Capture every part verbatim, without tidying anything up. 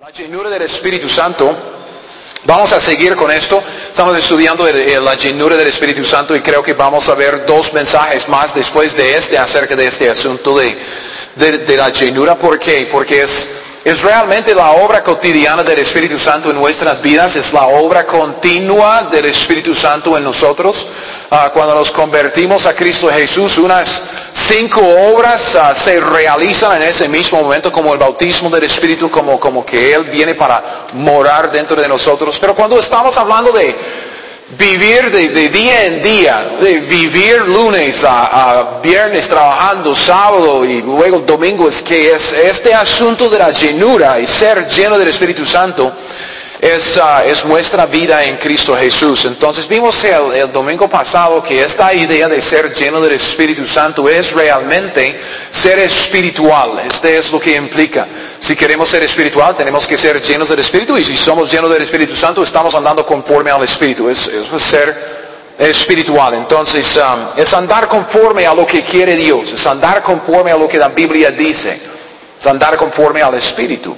La llenura del Espíritu Santo. Vamos a seguir con esto. Estamos estudiando el, el, la llenura del Espíritu Santo y creo que vamos a ver dos mensajes más después de este acerca de este asunto de, de, de la llenura. ¿Por qué? Porque es, es realmente la obra cotidiana del Espíritu Santo en nuestras vidas. Es la obra continua del Espíritu Santo en nosotros. Uh, cuando nos convertimos a Cristo Jesús, unas cinco obras uh, se realizan en ese mismo momento, como el bautismo del Espíritu, como, como que Él viene para morar dentro de nosotros. Pero cuando estamos hablando de vivir de, de día en día, de vivir lunes a, a viernes trabajando, sábado y luego domingo, es que es este asunto de la llenura y ser lleno del Espíritu Santo es, uh, es nuestra vida en Cristo Jesús. Entonces vimos el, el domingo pasado que esta idea de ser lleno del Espíritu Santo es realmente ser espiritual. Este es lo que implica. Si queremos ser espiritual, tenemos que ser llenos del Espíritu, y si somos llenos del Espíritu Santo, estamos andando conforme al Espíritu. Es, es ser espiritual. Entonces, um, es andar conforme a lo que quiere Dios, es andar conforme a lo que la Biblia dice, es andar conforme al Espíritu.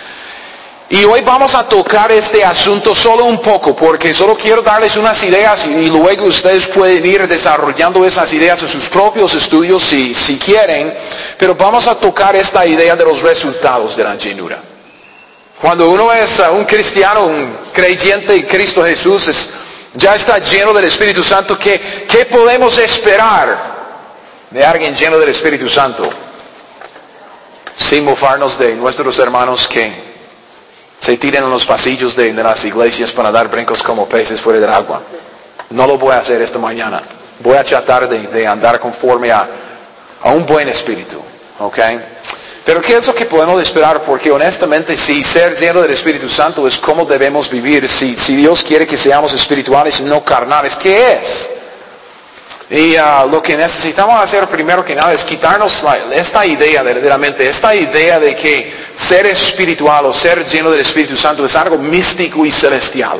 Y hoy vamos a tocar este asunto solo un poco, porque solo quiero darles unas ideas y luego ustedes pueden ir desarrollando esas ideas en sus propios estudios si, si quieren, pero vamos a tocar esta idea de los resultados de la llenura. Cuando uno es un cristiano, un creyente en Cristo Jesús, es, ya está lleno del Espíritu Santo, ¿qué, qué podemos esperar de alguien lleno del Espíritu Santo? Sin mofarnos de nuestros hermanos que se tiran en los pasillos de, de las iglesias para dar brincos como peces fuera del agua. No lo voy a hacer esta mañana. Voy a tratar de, de andar conforme a, a un buen espíritu. ¿Ok? Pero ¿qué es lo que podemos esperar? Porque honestamente, si ser lleno del Espíritu Santo es como debemos vivir, si, si Dios quiere que seamos espirituales y no carnales, ¿qué es? Y uh, lo que necesitamos hacer primero que nada es quitarnos la, esta idea de, de la mente, esta idea de que ser espiritual o ser lleno del Espíritu Santo es algo místico y celestial.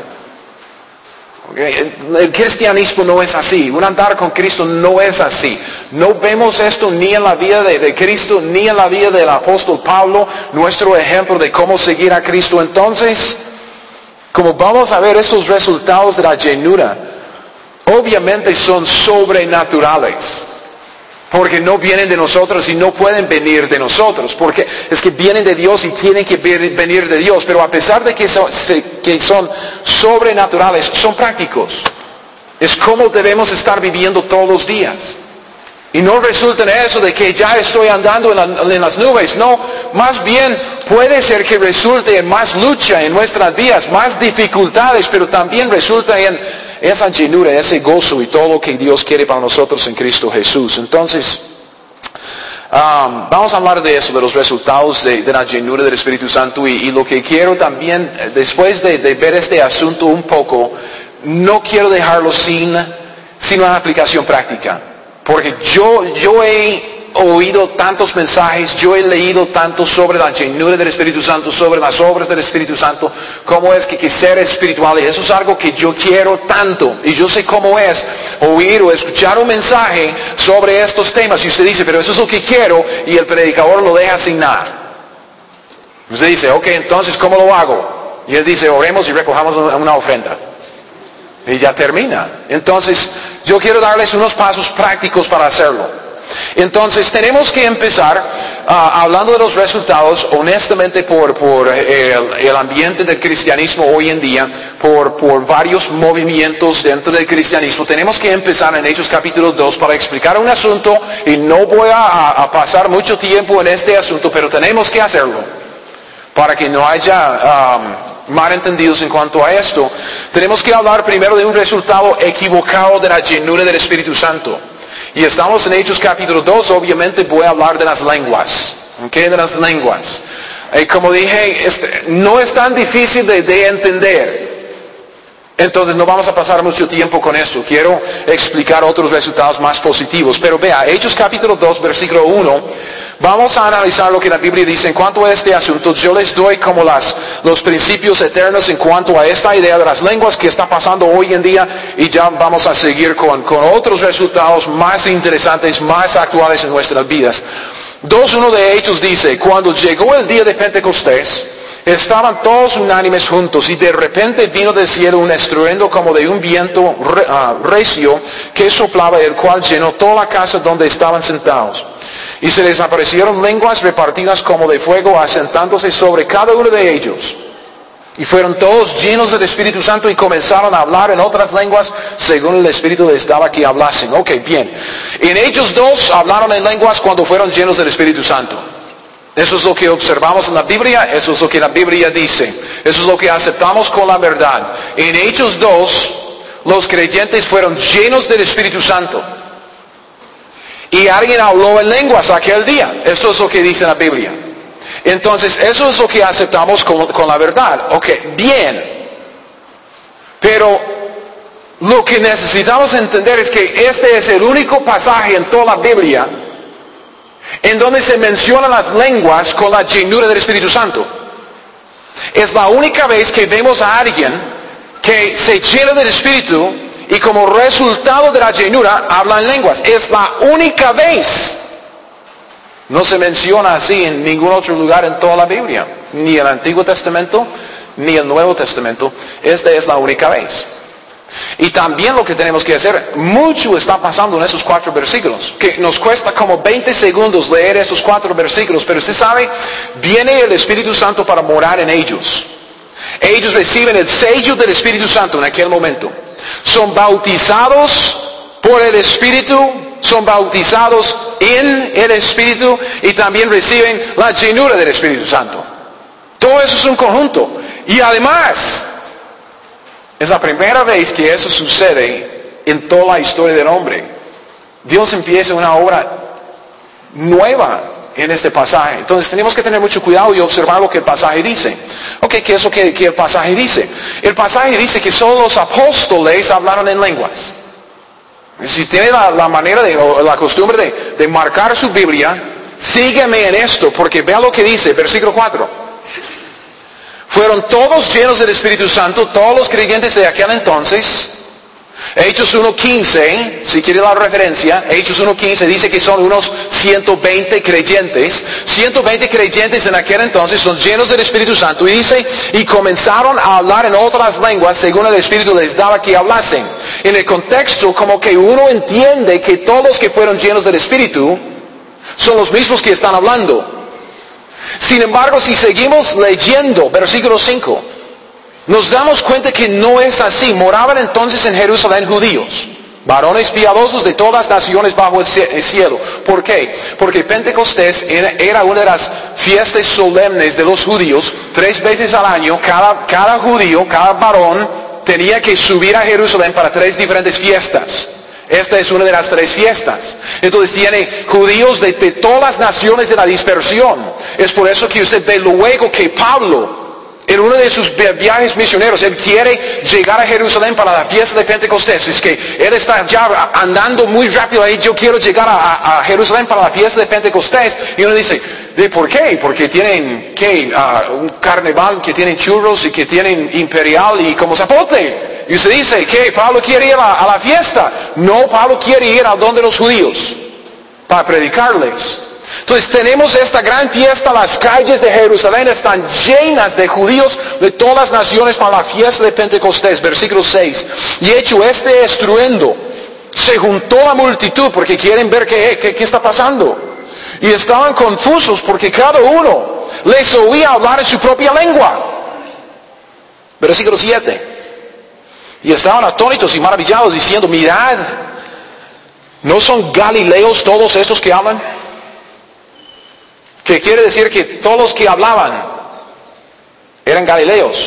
Okay? El, el cristianismo no es así, un andar con Cristo no es así. No vemos esto ni en la vida de, de Cristo, ni en la vida del apóstol Pablo, nuestro ejemplo de cómo seguir a Cristo. Entonces, como vamos a ver estos resultados de la llenura, obviamente son sobrenaturales, porque no vienen de nosotros y no pueden venir de nosotros, porque es que vienen de Dios y tienen que venir de Dios, pero a pesar de que son, que son sobrenaturales, son prácticos. Es como debemos estar viviendo todos los días. Y no resulta en eso de que ya estoy andando en, la, en las nubes, no, más bien puede ser que resulte en más lucha en nuestras vidas, más dificultades, pero también resulta en esa llenura, ese gozo y todo lo que Dios quiere para nosotros en Cristo Jesús. Entonces, um, vamos a hablar de eso, de los resultados de, de la llenura del Espíritu Santo. Y, y lo que quiero también, después de, de ver este asunto un poco, no quiero dejarlo sin, sin una aplicación práctica. Porque yo, yo he oído tantos mensajes, yo he leído tanto sobre la llenura del Espíritu Santo, sobre las obras del Espíritu Santo, cómo es que, que ser espiritual, y eso es algo que yo quiero tanto, y yo sé cómo es oír o escuchar un mensaje sobre estos temas, y usted dice, pero eso es lo que quiero, y el predicador lo deja sin nada. Usted dice, ok, entonces, ¿cómo lo hago? Y él dice, oremos y recojamos una ofrenda. Y ya termina. Entonces, yo quiero darles unos pasos prácticos para hacerlo. Entonces tenemos que empezar uh, hablando de los resultados, honestamente por, por el, el ambiente del cristianismo hoy en día, por, por varios movimientos dentro del cristianismo. Tenemos que empezar en Hechos capítulo dos para explicar un asunto, y no voy a, a pasar mucho tiempo en este asunto, pero tenemos que hacerlo para que no haya um, malentendidos en cuanto a esto. Tenemos que hablar primero de un resultado equivocado de la llenura del Espíritu Santo. Y estamos en Hechos capítulo dos, obviamente voy a hablar de las lenguas, ¿ok? De las lenguas. Y como dije, este, no es tan difícil de, de entender. Entonces no vamos a pasar mucho tiempo con eso. Quiero explicar otros resultados más positivos. Pero vea, Hechos capítulo dos, versículo uno, vamos a analizar lo que la Biblia dice en cuanto a este asunto. Yo les doy como las, los principios eternos en cuanto a esta idea de las lenguas que está pasando hoy en día, y ya vamos a seguir con, con otros resultados más interesantes, más actuales en nuestras vidas. dos uno de Hechos dice, cuando llegó el día de Pentecostés, Estaban todos unánimes juntos y de repente vino del cielo un estruendo como de un viento re, uh, recio que soplaba, el cual llenó toda la casa donde estaban sentados. Y se les aparecieron lenguas repartidas como de fuego, asentándose sobre cada uno de ellos. Y fueron todos llenos del Espíritu Santo y comenzaron a hablar en otras lenguas según el Espíritu les daba que hablasen. Ok, bien. En ellos dos hablaron en lenguas cuando fueron llenos del Espíritu Santo. Eso es lo que observamos en la Biblia, eso es lo que la Biblia dice. Eso es lo que aceptamos con la verdad. En Hechos dos, los creyentes fueron llenos del Espíritu Santo. Y alguien habló en lenguas aquel día. Eso es lo que dice la Biblia. Entonces, eso es lo que aceptamos con, con la verdad. Ok, bien. Pero lo que necesitamos entender es que este es el único pasaje en toda la Biblia en donde se mencionan las lenguas con la llenura del Espíritu Santo. Es la única vez que vemos a alguien que se llena del Espíritu y como resultado de la llenura habla en lenguas. Es la única vez. No se menciona así en ningún otro lugar en toda la Biblia. Ni el Antiguo Testamento, ni el Nuevo Testamento. Esta es la única vez. Y también lo que tenemos que hacer, mucho está pasando en esos cuatro versículos, que nos cuesta como veinte segundos leer estos cuatro versículos, pero usted sabe, viene el Espíritu Santo para morar en ellos. Ellos reciben el sello del Espíritu Santo en aquel momento. Son bautizados por el Espíritu, son bautizados en el Espíritu y también reciben la llenura del Espíritu Santo. Todo eso es un conjunto. Y además, es la primera vez que eso sucede en toda la historia del hombre. Dios empieza una obra nueva en este pasaje. Entonces tenemos que tener mucho cuidado y observar lo que el pasaje dice. Ok, ¿qué es lo que, que el pasaje dice? El pasaje dice que solo los apóstoles hablaron en lenguas. Si tiene la, la manera de, o la costumbre de, de marcar su Biblia, sígueme en esto, porque vea lo que dice, versículo cuatro. Fueron todos llenos del Espíritu Santo, todos los creyentes de aquel entonces. Hechos uno quince, si quiere la referencia, Hechos uno quince dice que son unos ciento veinte creyentes. ciento veinte creyentes en aquel entonces son llenos del Espíritu Santo. Y dice, y comenzaron a hablar en otras lenguas según el Espíritu les daba que hablasen. En el contexto, como que uno entiende que todos los que fueron llenos del Espíritu son los mismos que están hablando. Sin embargo, si seguimos leyendo, versículo cinco, nos damos cuenta que no es así. Moraban entonces en Jerusalén judíos, varones piadosos de todas las naciones bajo el cielo. ¿Por qué? Porque Pentecostés era una de las fiestas solemnes de los judíos. Tres veces al año, cada, cada judío, cada varón, tenía que subir a Jerusalén para tres diferentes fiestas. Esta es una de las tres fiestas. Entonces tiene judíos de, de todas las naciones de la dispersión. Es por eso que usted ve luego que Pablo, en uno de sus viajes misioneros, él quiere llegar a Jerusalén para la fiesta de Pentecostés. Es que él está ya andando muy rápido ahí. Yo quiero llegar a, a Jerusalén para la fiesta de Pentecostés. Y uno dice, ¿de por qué? Porque tienen, ¿qué? Uh, un carnaval, que tienen churros y que tienen imperial y como zapote. Y usted dice, ¿qué? ¿Pablo quiere ir a, a la fiesta? No, Pablo quiere ir a donde los judíos, para predicarles. Entonces tenemos esta gran fiesta, las calles de Jerusalén están llenas de judíos de todas las naciones para la fiesta de Pentecostés, versículo seis. Y hecho este estruendo, se juntó la multitud porque quieren ver qué, qué, qué está pasando. Y estaban confusos porque cada uno les oía hablar en su propia lengua. Versículo siete. Y estaban atónitos y maravillados diciendo, mirad, ¿no son galileos todos estos que hablan? Que quiere decir que todos los que hablaban eran galileos.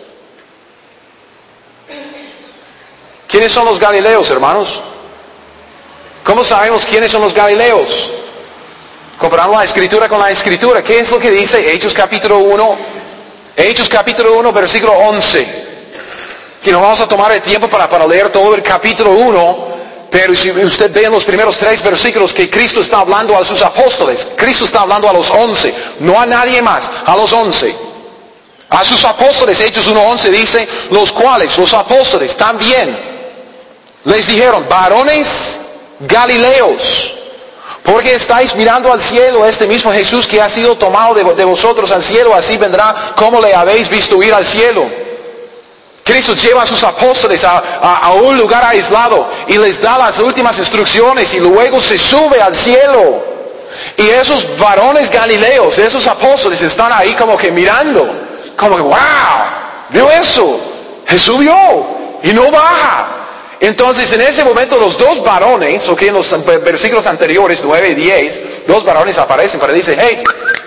¿Quiénes son los galileos, hermanos? ¿Cómo sabemos quiénes son los galileos? Comparando la escritura con la escritura. ¿Qué es lo que dice Hechos capítulo uno? Hechos capítulo uno, versículo once. Que nos vamos a tomar el tiempo para, para leer todo el capítulo uno, pero si usted ve en los primeros tres versículos que Cristo está hablando a sus apóstoles, Cristo está hablando a los once, no a nadie más, a los once. A sus apóstoles, Hechos uno once dice, los cuales, los apóstoles también, les dijeron, varones galileos, Porque estáis mirando al cielo, este mismo Jesús que ha sido tomado de, de vosotros al cielo, así vendrá como le habéis visto ir al cielo. Cristo lleva a sus apóstoles a, a, a un lugar aislado y les da las últimas instrucciones y luego se sube al cielo. Y esos varones galileos, esos apóstoles están ahí como que mirando, como que wow, vio eso, Jesús vio y no baja. Entonces en ese momento los dos varones, o que en los versículos anteriores, nueve y diez, dos varones aparecen para decir, hey,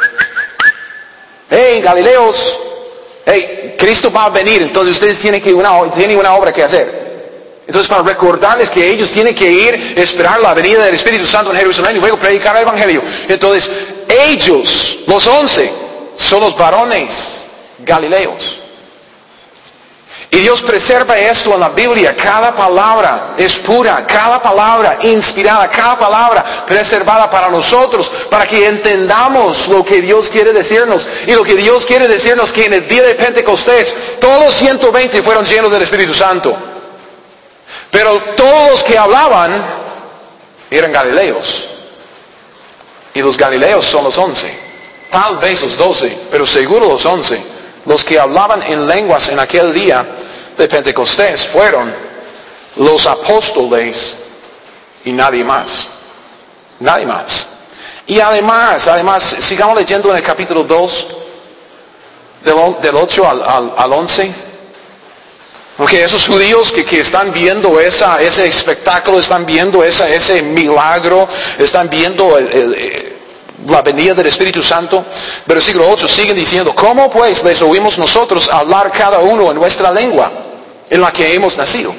hey Galileos, hey, Cristo va a venir, entonces ustedes tienen, que una, tienen una obra que hacer. Entonces para recordarles que ellos tienen que ir, esperar la venida del Espíritu Santo en Jerusalén y luego predicar el Evangelio. Entonces ellos, los once, son los varones galileos. Y Dios preserva esto en la Biblia. Cada palabra es pura, cada palabra inspirada, cada palabra preservada para nosotros, para que entendamos lo que Dios quiere decirnos. Y lo que Dios quiere decirnos que en el día de Pentecostés, todos los ciento veinte fueron llenos del Espíritu Santo. Pero todos los que hablaban eran galileos. Y los galileos son los once. Tal vez los doce, pero seguro los once. Los que hablaban en lenguas en aquel día de Pentecostés fueron los apóstoles y nadie más. Nadie más. Y además, además, sigamos leyendo en el capítulo dos, del, del ocho al, al, al once. Porque esos judíos que, que están viendo esa, ese espectáculo, están viendo esa, ese milagro, están viendo el, el, el, la venida del Espíritu Santo. Versículo ocho, siguen diciendo, ¿cómo pues les oímos nosotros hablar cada uno en nuestra lengua, en la que hemos nacido?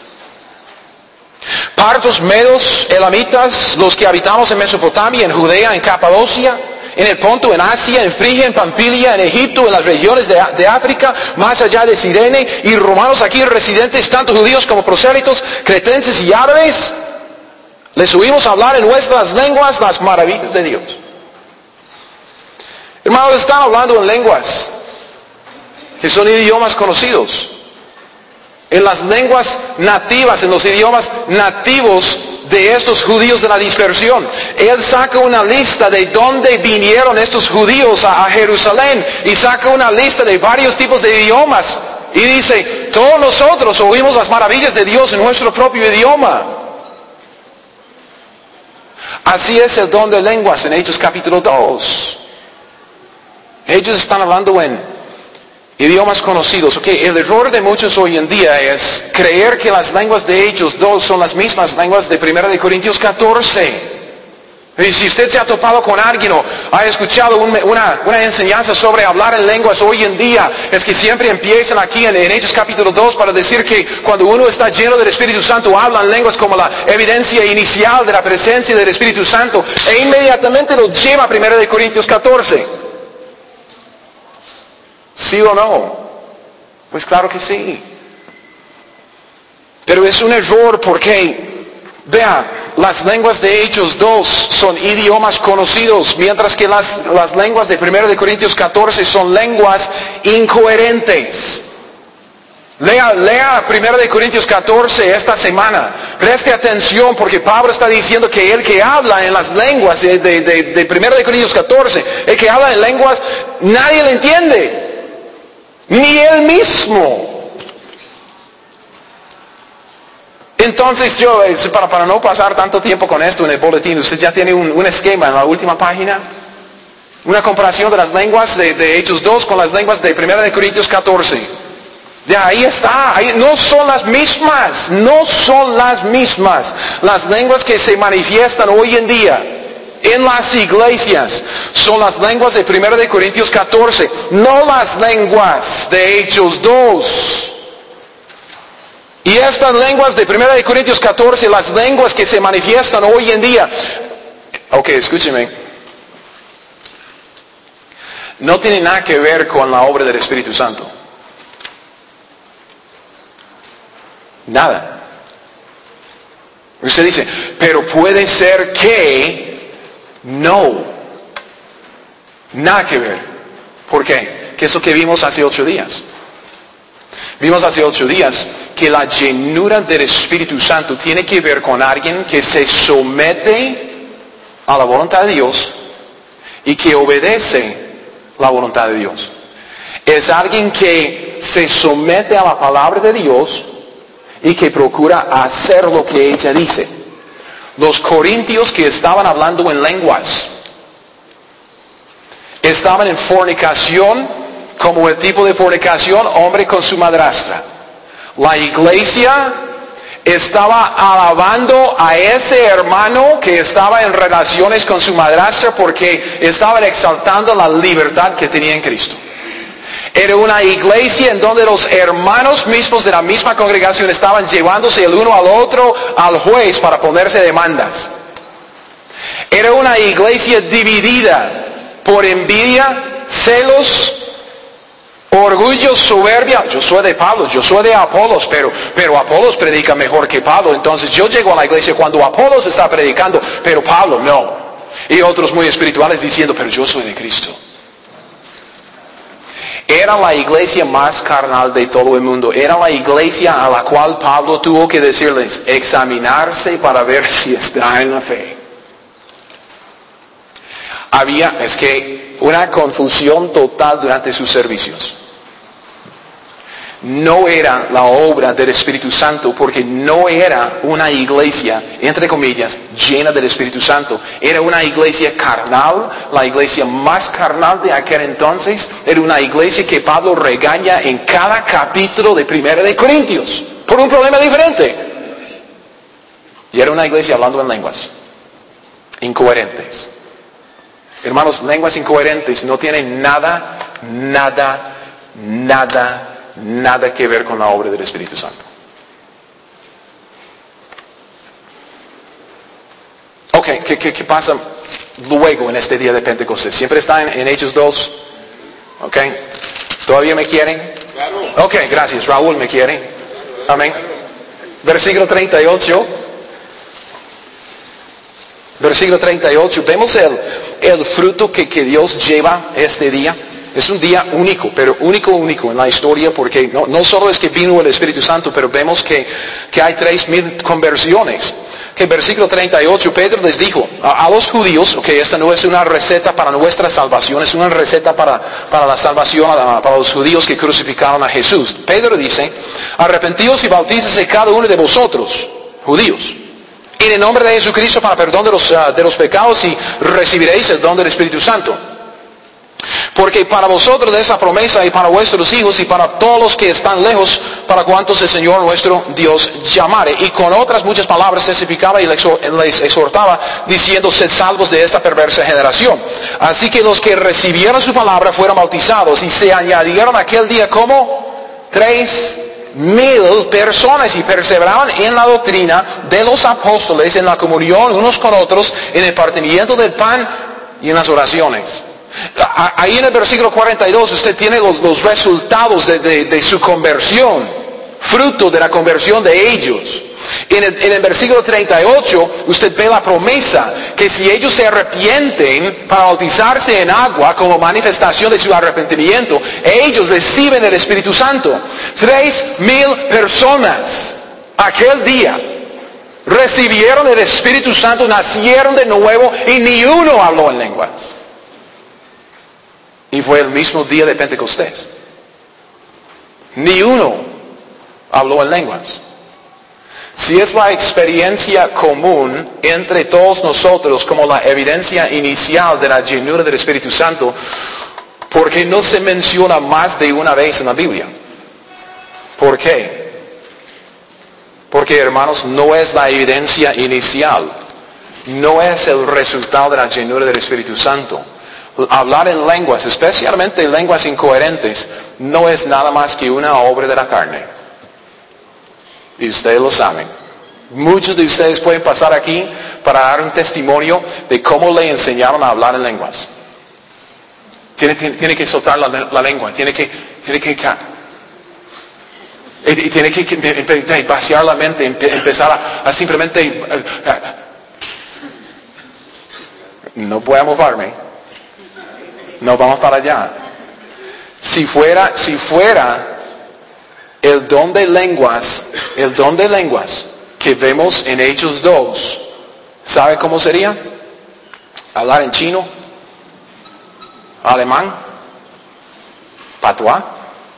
Partos, medos, elamitas, los que habitamos en Mesopotamia, en Judea, en Capadocia, en el Ponto, en Asia, en Frigia, en Pamfilia, en Egipto, en las regiones de, de África, más allá de Cirene, y romanos aquí residentes, tanto judíos como prosélitos, cretenses y árabes, les oímos hablar en nuestras lenguas las maravillas de Dios. Hermanos, están hablando en lenguas que son idiomas conocidos. En las lenguas nativas, en los idiomas nativos de estos judíos de la dispersión. Él saca una lista de dónde vinieron estos judíos a, a Jerusalén y saca una lista de varios tipos de idiomas y dice, todos nosotros oímos las maravillas de Dios en nuestro propio idioma. Así es el don de lenguas en Hechos capítulo dos. Ellos están hablando en idiomas conocidos. Okay, el error de muchos hoy en día es creer que las lenguas de Hechos dos son las mismas lenguas de primera de Corintios catorce. Y si usted se ha topado con alguien o ha escuchado un, una, una enseñanza sobre hablar en lenguas hoy en día, es que siempre empiezan aquí en, en Hechos capítulo dos para decir que cuando uno está lleno del Espíritu Santo hablan lenguas como la evidencia inicial de la presencia del Espíritu Santo e inmediatamente lo lleva a primera de Corintios catorce. ¿Sí o no? Pues claro que sí. Pero es un error porque, vea, las lenguas de Hechos dos son idiomas conocidos, mientras que las, las lenguas de primera de Corintios catorce son lenguas incoherentes. Lea, lea primera de Corintios catorce esta semana. Preste atención porque Pablo está diciendo que el que habla en las lenguas de, de, de, de primera de Corintios catorce, el que habla en lenguas, nadie le entiende. Ni él mismo. Entonces yo, para, para no pasar tanto tiempo con esto en el boletín, usted ya tiene un, un esquema en la última página. Una comparación de las lenguas de, de Hechos dos con las lenguas de primera de Corintios catorce. Ya ahí está, ahí, no son las mismas, no son las mismas. Las lenguas que se manifiestan hoy en día en las iglesias son las lenguas de primera de Corintios catorce, no las lenguas de Hechos dos. Y estas lenguas de primera de Corintios catorce, las lenguas que se manifiestan hoy en día, ok, escúcheme, no tiene nada que ver con la obra del Espíritu Santo. Nada. Usted dice, pero puede ser que no, nada que ver. ¿Por qué? ¿Qué es lo que vimos hace ocho días? Vimos hace ocho días que la llenura del Espíritu Santo tiene que ver con alguien que se somete a la voluntad de Dios y que obedece la voluntad de Dios. Es alguien que se somete a la palabra de Dios y que procura hacer lo que ella dice. Los corintios que estaban hablando en lenguas estaban en fornicación, como el tipo de fornicación, hombre con su madrastra. La iglesia estaba alabando a ese hermano que estaba en relaciones con su madrastra porque estaban exaltando la libertad que tenía en Cristo. Era una iglesia en donde los hermanos mismos de la misma congregación estaban llevándose el uno al otro al juez para ponerse demandas. Era una iglesia dividida por envidia, celos, orgullo, soberbia. Yo soy de Pablo, yo soy de Apolos, pero, pero Apolos predica mejor que Pablo. Entonces yo llego a la iglesia cuando Apolos está predicando, pero Pablo no. Y otros muy espirituales diciendo, pero yo soy de Cristo. Era la iglesia más carnal de todo el mundo. Era la iglesia a la cual Pablo tuvo que decirles, examinarse para ver si está en la fe. Había, es que, una confusión total durante sus servicios. No era la obra del Espíritu Santo porque no era una iglesia, entre comillas, llena del Espíritu Santo. Era una iglesia carnal, la iglesia más carnal de aquel entonces. Era una iglesia que Pablo regaña en cada capítulo de Primera de Corintios, por un problema diferente. Y era una iglesia hablando en lenguas, incoherentes. Hermanos, lenguas incoherentes no tienen nada, nada, nada, nada que ver con la obra del Espíritu Santo. Ok, ¿qué, qué, qué pasa luego en este día de Pentecostés? ¿Siempre está en, en Hechos dos? Ok, ¿todavía me quieren? Ok, gracias, Raúl me quiere. Amén. Versículo treinta y ocho. Versículo treinta y ocho. Vemos el, el fruto que, que Dios lleva este día. Es un día único, pero único, único en la historia, porque no, no solo es que vino el Espíritu Santo, pero vemos que, que hay tres mil conversiones. Que en versículo treinta y ocho, Pedro les dijo a, a los judíos, ok, esta no es una receta para nuestra salvación, es una receta para, para la salvación, para los judíos que crucificaron a Jesús. Pedro dice, arrepentíos y bautícese cada uno de vosotros, judíos, en el nombre de Jesucristo para perdón de los, uh, de los pecados y recibiréis el don del Espíritu Santo. Porque para vosotros de esa promesa y para vuestros hijos y para todos los que están lejos, para cuantos el Señor nuestro Dios llamare. Y con otras muchas palabras testificaba y les exhortaba diciendo, sed salvos de esta perversa generación. Así que los que recibieron su palabra fueron bautizados y se añadieron aquel día como tres mil personas y perseveraban en la doctrina de los apóstoles, en la comunión unos con otros, en el partimiento del pan y en las oraciones. Ahí en el versículo cuarenta y dos usted tiene los, los resultados de, de, de su conversión, fruto de la conversión de ellos. En el, en el versículo treinta y ocho usted ve la promesa que si ellos se arrepienten para bautizarse en agua como manifestación de su arrepentimiento, ellos reciben el Espíritu Santo. Tres mil personas aquel día recibieron el Espíritu Santo, nacieron de nuevo y ni uno habló en lenguas. Y fue el mismo día de Pentecostés. Ni uno habló en lenguas. Si es la experiencia común entre todos nosotros como la evidencia inicial de la llenura del Espíritu Santo, ¿por qué no se menciona más de una vez en la Biblia? ¿Por qué? Porque, hermanos, no es la evidencia inicial. No es el resultado de la llenura del Espíritu Santo. Hablar en lenguas, especialmente en lenguas incoherentes, no es nada más que una obra de la carne. Y ustedes lo saben. Muchos de ustedes pueden pasar aquí para dar un testimonio de cómo le enseñaron a hablar en lenguas. Tiene, tiene, tiene que soltar la, la lengua, tiene que, tiene que, y tiene que, que vaciar la mente, empezar a, a simplemente, a, a, no puedo moverme. No, vamos para allá. Si fuera, si fuera el don de lenguas, el don de lenguas que vemos en Hechos dos, ¿sabe cómo sería? hablar en chino, alemán, patuá.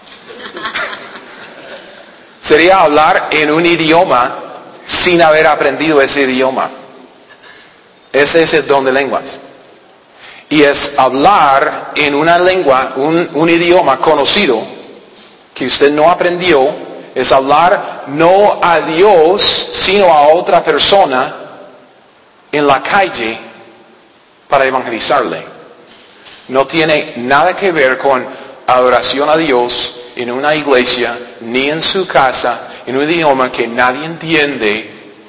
Sería hablar en un idioma sin haber aprendido ese idioma. Ese es el don de lenguas. Y es hablar en una lengua, un, un idioma conocido que usted no aprendió. Es hablar no a Dios, sino a otra persona en la calle para evangelizarle. No tiene nada que ver con adoración a Dios en una iglesia, ni en su casa, en un idioma que nadie entiende.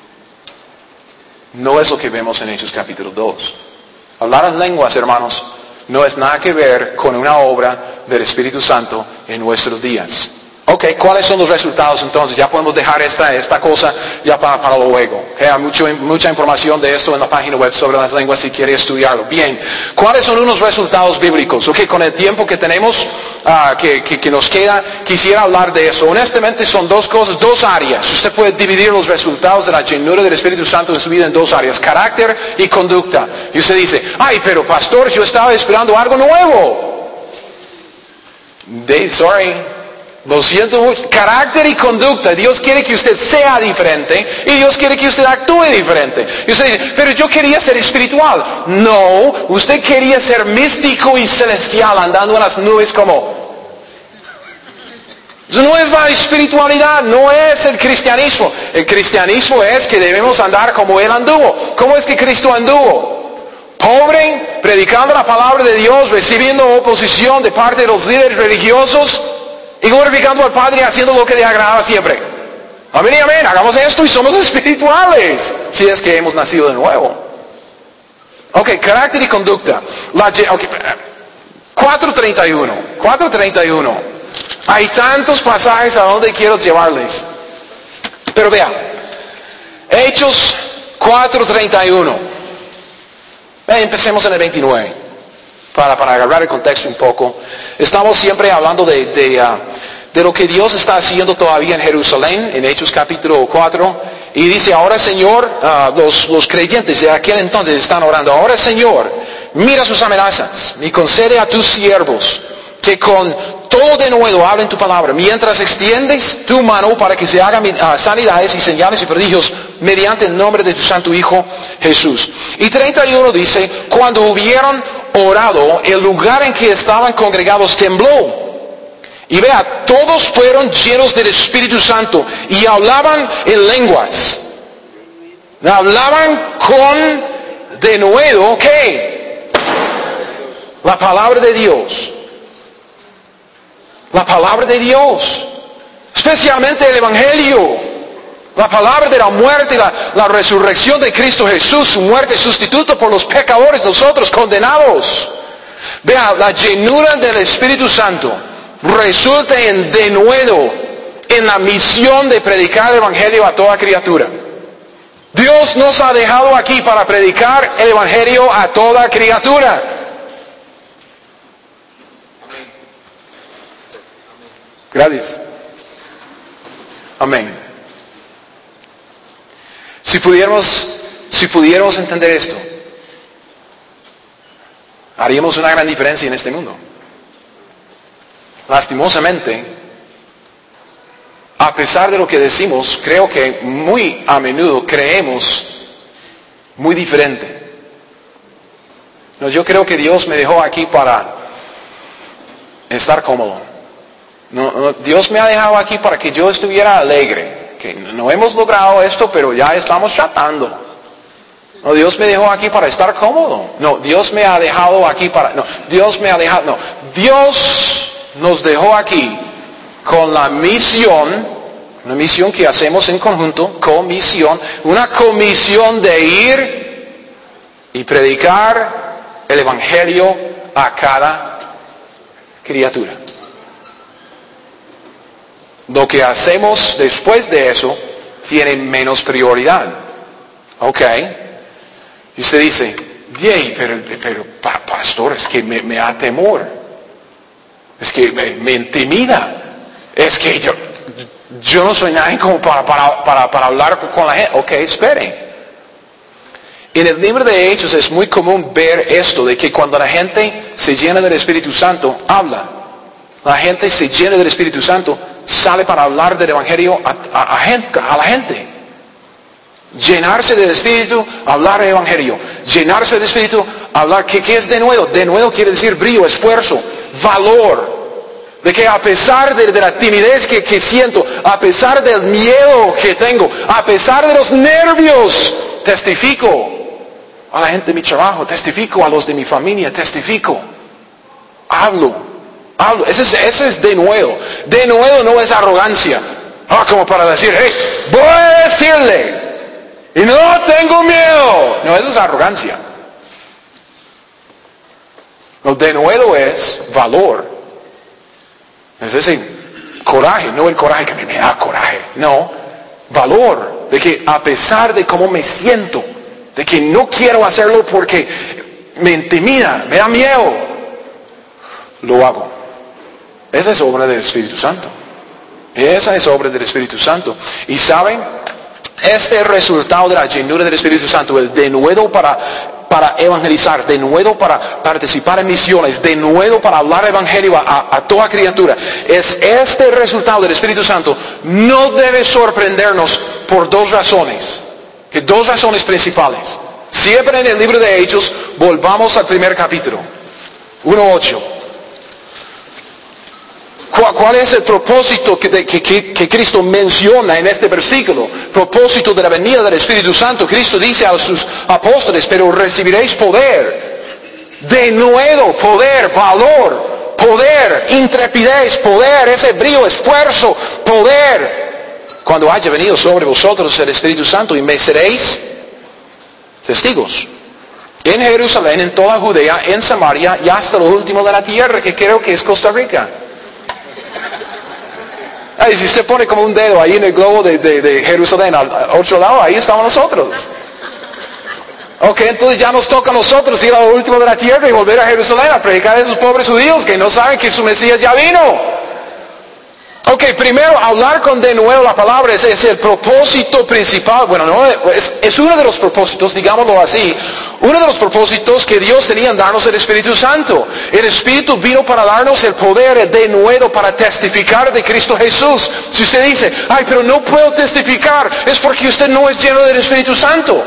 No es lo que vemos en Hechos capítulo dos. Hablar en lenguas, hermanos, no es nada que ver con una obra del Espíritu Santo en nuestros días. Ok, ¿cuáles son los resultados entonces? Ya podemos dejar esta, esta cosa ya para, para luego. Okay, hay mucho, mucha información de esto en la página web sobre las lenguas si quiere estudiarlo. Bien, ¿cuáles son unos resultados bíblicos? Ok, con el tiempo que tenemos, uh, que, que, que nos queda, quisiera hablar de eso. Honestamente son dos cosas, dos áreas. Usted puede dividir los resultados de la llenura del Espíritu Santo en su vida en dos áreas, carácter y conducta. Y usted dice, ay, pero pastor, yo estaba esperando algo nuevo. Dave, sorry. Lo siento mucho. Carácter y conducta. Dios quiere que usted sea diferente y Dios quiere que usted actúe diferente. Y usted dice, pero yo quería ser espiritual. No, usted quería ser místico y celestial andando en las nubes como... Eso no es la espiritualidad, no es el cristianismo. El cristianismo es que debemos andar como Él anduvo. ¿Cómo es que Cristo anduvo? Pobre, predicando la palabra de Dios, recibiendo oposición de parte de los líderes religiosos, y glorificando al Padre haciendo lo que le agrada siempre. Amén y amén. Hagamos esto y somos espirituales. Si es que hemos nacido de nuevo. Ok, carácter y conducta. La, okay. cuatro treinta y uno. cuatro treinta y uno. Hay tantos pasajes a donde quiero llevarles. Pero vea. Hechos cuatro treinta y uno. Eh, empecemos en el veintinueve. Para, para agarrar el contexto un poco. Estamos siempre hablando de, de, uh, de lo que Dios está haciendo todavía en Jerusalén, en Hechos capítulo cuatro. Y dice, ahora Señor, uh, los, los creyentes de aquel entonces están orando, ahora Señor, mira sus amenazas y concede a tus siervos que con todo de nuevo hablen tu palabra, mientras extiendes tu mano para que se hagan uh, sanidades y señales y prodigios mediante el nombre de tu santo Hijo Jesús. Y treinta y uno dice, cuando hubieron orado, el lugar en que estaban congregados tembló. Y vea, todos fueron llenos del Espíritu Santo y hablaban en lenguas. Hablaban con denuedo, ¿qué? La palabra de Dios. La palabra de Dios. Especialmente el Evangelio. La palabra de la muerte y la, la resurrección de Cristo Jesús, su muerte sustituto por los pecadores, nosotros condenados. Vea, la llenura del Espíritu Santo resulta en denuedo en la misión de predicar el Evangelio a toda criatura. Dios nos ha dejado aquí para predicar el Evangelio a toda criatura. Gracias. Amén. Si pudiéramos, si pudiéramos entender esto, haríamos una gran diferencia en este mundo. Lastimosamente, a pesar de lo que decimos, creo que muy a menudo creemos muy diferente. No, yo creo que Dios me dejó aquí para estar cómodo. No, no, Dios me ha dejado aquí para que yo estuviera alegre. Que no hemos logrado esto, pero ya estamos tratando. No, Dios me dejó aquí para estar cómodo. No, Dios me ha dejado aquí para... No, Dios me ha dejado... No, Dios nos dejó aquí con la misión, una misión que hacemos en conjunto, comisión, una comisión de ir y predicar el Evangelio a cada criatura. Lo que hacemos después de eso tiene menos prioridad. Ok. Y usted dice, Yey, pero, pero pastor, es que me, me da temor. Es que me, me intimida. Es que yo, yo no soy nadie como para, para, para, para hablar con la gente. Ok, espere. En el libro de Hechos es muy común ver esto, de que cuando la gente se llena del Espíritu Santo, habla. La gente se llena del Espíritu Santo, sale para hablar del Evangelio a, a, a, gente, a la gente. Llenarse del Espíritu, hablar del Evangelio. Llenarse del Espíritu, hablar. ¿Qué, qué es de nuevo? De nuevo quiere decir brillo, esfuerzo, valor. De que a pesar de, de la timidez que, que siento, a pesar del miedo que tengo, a pesar de los nervios, testifico a la gente de mi trabajo, testifico a los de mi familia, testifico. Hablo, hablo. Ese es, ese es de nuevo. De nuevo no es arrogancia. Ah, como para decir, hey, voy a decirle, y no tengo miedo. No, eso es arrogancia. Lo de nuevo es valor. Es ese coraje, no el coraje que me da coraje. No, valor. De que a pesar de cómo me siento, de que no quiero hacerlo porque me intimida, me da miedo, lo hago. Esa es obra del Espíritu Santo. Esa es obra del Espíritu Santo. Y saben, este resultado de la llenura del Espíritu Santo, el denuedo para, para evangelizar, denuedo para participar en misiones, denuedo para hablar evangelio a, a toda criatura, es este resultado del Espíritu Santo, no debe sorprendernos por dos razones. Que dos razones principales. Siempre en el libro de Hechos, volvamos al primer capítulo. uno ocho. ¿Cuál es el propósito que, que, que, que Cristo menciona en este versículo? Propósito de la venida del Espíritu Santo. Cristo dice a sus apóstoles, pero recibiréis poder. De nuevo, poder, valor, poder, intrepidez, poder, ese brillo, esfuerzo, poder. Cuando haya venido sobre vosotros el Espíritu Santo y me seréis testigos. En Jerusalén, en toda Judea, en Samaria y hasta lo último de la tierra, que creo que es Costa Rica. Ay, si usted pone como un dedo ahí en el globo de, de, de Jerusalén al, al otro lado, ahí estamos nosotros. Ok, entonces ya nos toca a nosotros ir a lo último de la tierra y volver a Jerusalén a predicar a esos pobres judíos que no saben que su Mesías ya vino. Ok, primero, hablar con de nuevo la palabra es, es el propósito principal. Bueno, no, es, es uno de los propósitos, digámoslo así, uno de los propósitos que Dios tenía en darnos el Espíritu Santo. El Espíritu vino para darnos el poder de nuevo para testificar de Cristo Jesús. Si usted dice, ay, pero no puedo testificar, es porque usted no es lleno del Espíritu Santo.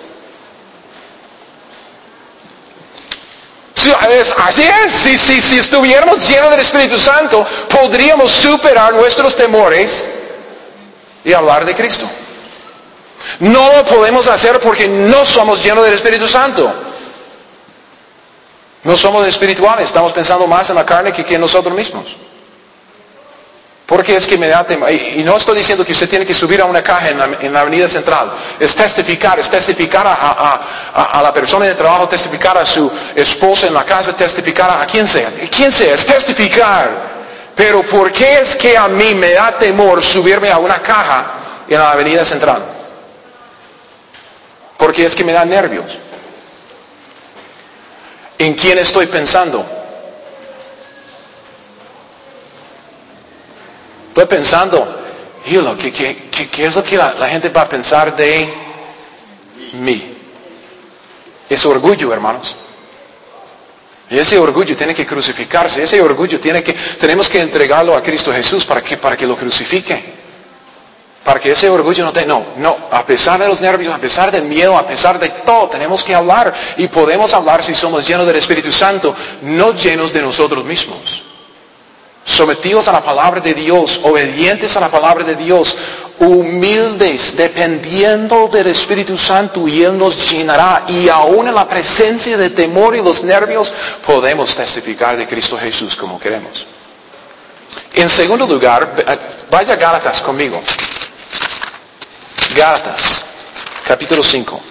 Sí, es, así es, si, si, si estuviéramos llenos del Espíritu Santo, podríamos superar nuestros temores y hablar de Cristo. No lo podemos hacer porque no somos llenos del Espíritu Santo. No somos espirituales, estamos pensando más en la carne que en nosotros mismos. Porque es que me da temor. Y no estoy diciendo que usted tiene que subir a una caja en la, en la avenida central. Es testificar, es testificar a, a, a, a la persona de trabajo, testificar a su esposa en la casa, testificar a, a quien sea. Quien sea, es testificar. Pero ¿por qué es que a mí me da temor subirme a una caja en la avenida central? Porque es que me da nervios. ¿En quién estoy pensando? Estoy pensando, ¿qué, qué, qué, qué es lo que la, la gente va a pensar de mí? Es orgullo, hermanos. Y ese orgullo tiene que crucificarse. Ese orgullo tiene que, tenemos que entregarlo a Cristo Jesús para que, para que lo crucifique. Para que ese orgullo no te, no, no, a pesar de los nervios, a pesar del miedo, a pesar de todo, tenemos que hablar. Y podemos hablar si somos llenos del Espíritu Santo, no llenos de nosotros mismos. Sometidos a la palabra de Dios, obedientes a la palabra de Dios, humildes, dependiendo del Espíritu Santo, y Él nos llenará. Y aún en la presencia de temor y los nervios, podemos testificar de Cristo Jesús como queremos. En segundo lugar, vaya a Gálatas conmigo. Gálatas, capítulo cinco.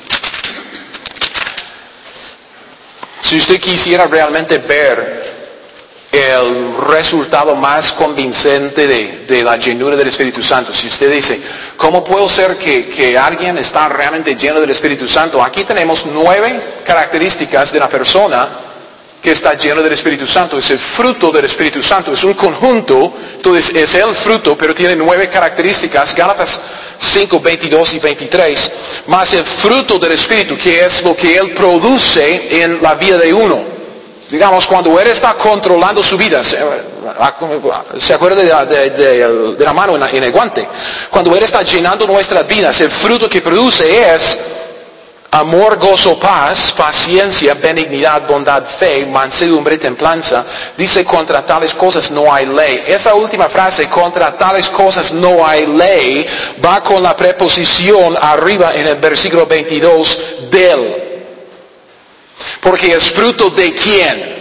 Si usted quisiera realmente ver el resultado más convincente de, de la llenura del Espíritu Santo, si usted dice, ¿cómo puedo ser que, que alguien está realmente lleno del Espíritu Santo? Aquí tenemos nueve características de la persona que está lleno del Espíritu Santo. Es el fruto del Espíritu Santo, es un conjunto, entonces es el fruto, pero tiene nueve características. Gálatas cinco, veintidós y veintitrés, más el fruto del Espíritu, que es lo que Él produce en la vida de uno. Digamos, cuando Él está controlando su vida, ¿se, se acuerda de la, de, de, de la mano en, en el guante? Cuando Él está llenando nuestras vidas, el fruto que produce es amor, gozo, paz, paciencia, benignidad, bondad, fe, mansedumbre, templanza. Dice, contra tales cosas no hay ley. Esa última frase, contra tales cosas no hay ley, va con la preposición arriba en el versículo veintidós, del. Porque es fruto de quién?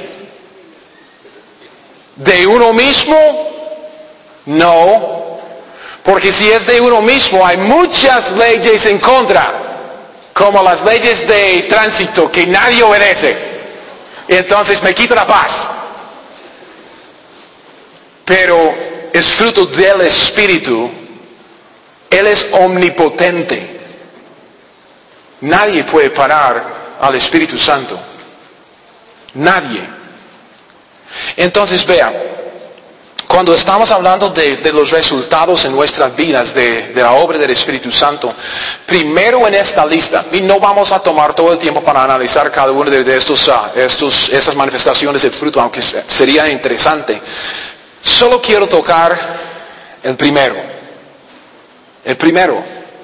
¿De uno mismo? No. Porque si es de uno mismo, hay muchas leyes en contra. Como las leyes de tránsito que nadie obedece. Entonces me quita la paz. Pero es fruto del Espíritu. Él es omnipotente. Nadie puede parar al Espíritu Santo. Nadie. Entonces vea, cuando estamos hablando de, de los resultados en nuestras vidas de, de la obra del Espíritu Santo, primero en esta lista, y no vamos a tomar todo el tiempo para analizar cada una de, de estos, uh, estos, estas manifestaciones del fruto, aunque sería interesante, solo quiero tocar el primero. El primero.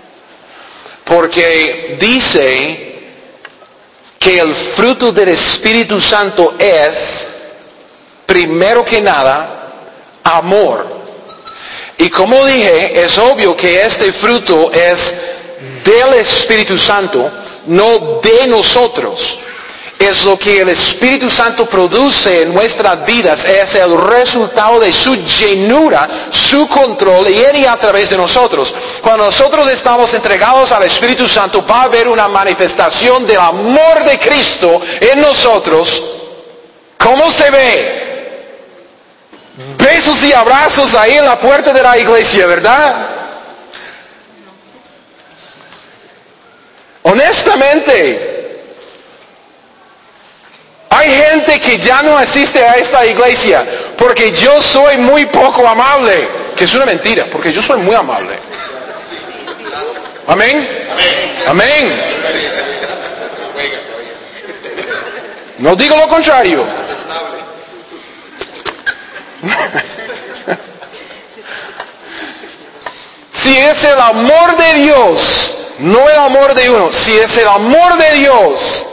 Porque dice que el fruto del Espíritu Santo es, primero que nada, amor. Y como dije, es obvio que este fruto es del Espíritu Santo, no de nosotros. Es lo que el Espíritu Santo produce en nuestras vidas, es el resultado de su llenura, su control en y a través de nosotros. Cuando nosotros estamos entregados al Espíritu Santo, va a haber una manifestación del amor de Cristo en nosotros. ¿Cómo se ve? Besos y abrazos ahí en la puerta de la iglesia, ¿verdad? Honestamente, hay gente que ya no asiste a esta iglesia porque yo soy muy poco amable, que es una mentira, porque yo soy muy amable. Amén. Amén. No digo lo contrario. Si es el amor de Dios, no el amor de uno, si es el amor de Dios,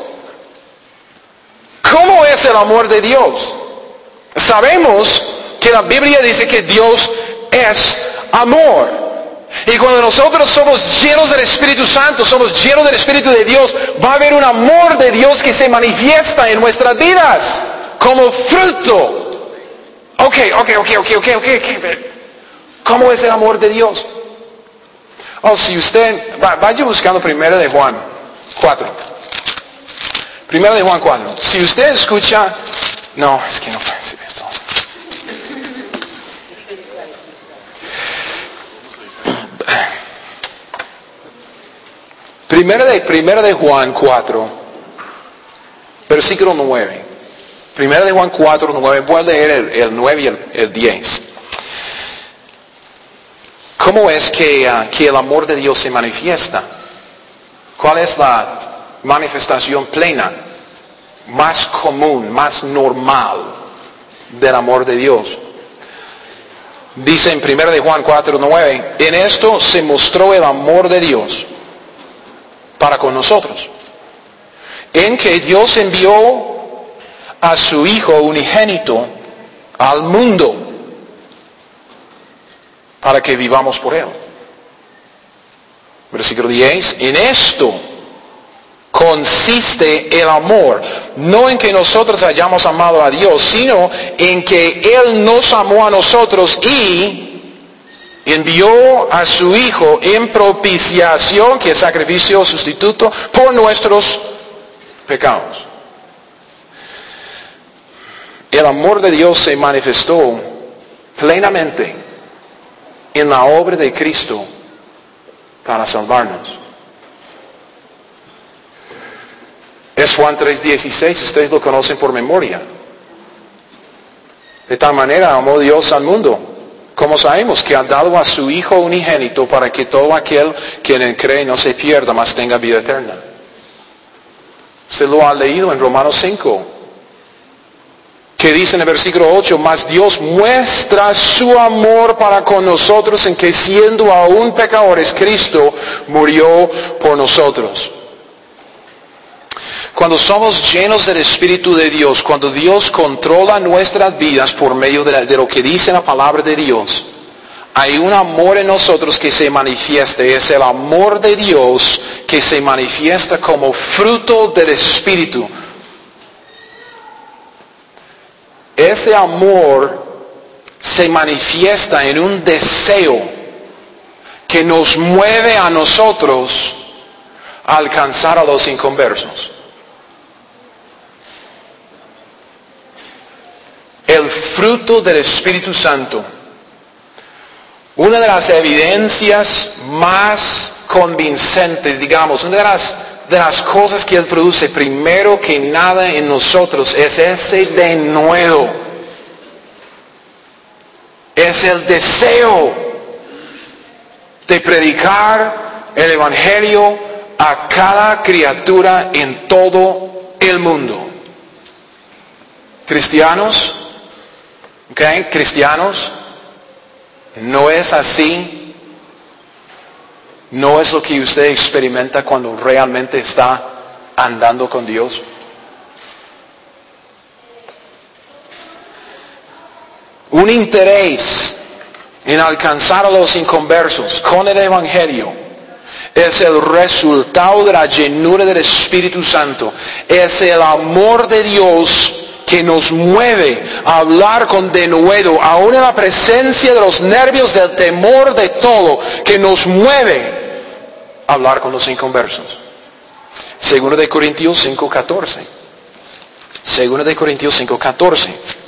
¿cómo es el amor de Dios? Sabemos que la Biblia dice que Dios es amor. Y cuando nosotros somos llenos del Espíritu Santo, somos llenos del Espíritu de Dios, va a haber un amor de Dios que se manifiesta en nuestras vidas como fruto. Ok, ok, ok, ok, ok, ok. ¿Cómo es el amor de Dios? Oh, si usted, vaya buscando primero de Juan cuatro. Primero de Juan cuatro. Si usted escucha, no, es que no puedo decir esto. Primero de, primero de Juan cuatro, versículo nueve. Primero de Juan cuatro, nueve, voy a leer el, el nueve y el, el diez. ¿Cómo es que, uh, que el amor de Dios se manifiesta? ¿Cuál es la manifestación plena, más común, más normal del amor de Dios? Dice en primero de Juan cuatro, nueve, en esto se mostró el amor de Dios para con nosotros, en que Dios envió a su Hijo unigénito al mundo para que vivamos por Él. Versículo diez, en esto consiste el amor, no en que nosotros hayamos amado a Dios, sino en que Él nos amó a nosotros y envió a su Hijo en propiciación, que es sacrificio sustituto, por nuestros pecados. El amor de Dios se manifestó plenamente en la obra de Cristo para salvarnos. Es Juan tres dieciséis, ustedes lo conocen por memoria. De tal manera amó Dios al mundo, Como sabemos que ha dado a su Hijo unigénito para que todo aquel que en él cree no se pierda, mas tenga vida eterna. Usted lo ha leído en Romanos cinco. Que dice en el versículo ocho, mas Dios muestra su amor para con nosotros en que siendo aún pecadores, Cristo murió por nosotros. Cuando somos llenos del Espíritu de Dios, cuando Dios controla nuestras vidas por medio de, la, de lo que dice la palabra de Dios, hay un amor en nosotros que se manifiesta. Es el amor de Dios que se manifiesta como fruto del Espíritu. Ese amor se manifiesta en un deseo que nos mueve a nosotros a alcanzar a los inconversos. El fruto del Espíritu Santo. Una de las evidencias más convincentes, digamos, una de las, de las cosas que Él produce primero que nada en nosotros es ese denuedo. Es el deseo de predicar el Evangelio a cada criatura en todo el mundo. Cristianos, ¿ok? Cristianos, no es así. No es lo que usted experimenta cuando realmente está andando con Dios. Un interés en alcanzar a los inconversos con el Evangelio es el resultado de la llenura del Espíritu Santo. Es el amor de Dios que nos mueve a hablar con denuedo, aún en la presencia de los nervios, del temor, de todo, que nos mueve a hablar con los inconversos. Segunda de Corintios cinco catorce. Segunda de Corintios cinco catorce.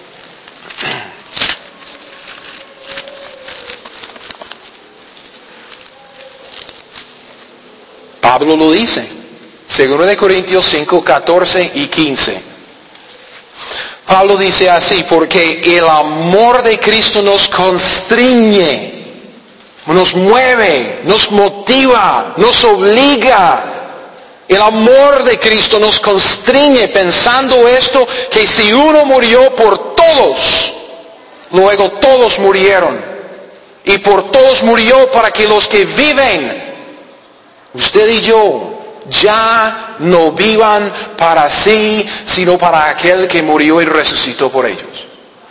Pablo lo dice. Segunda de Corintios cinco catorce y quince. Pablo dice así, porque el amor de Cristo nos constriñe, nos mueve, nos motiva, nos obliga. El amor de Cristo nos constriñe pensando esto, que si uno murió por todos, luego todos murieron. Y por todos murió para que los que viven, usted y yo, ya no vivan para sí, sino para aquel que murió y resucitó por ellos.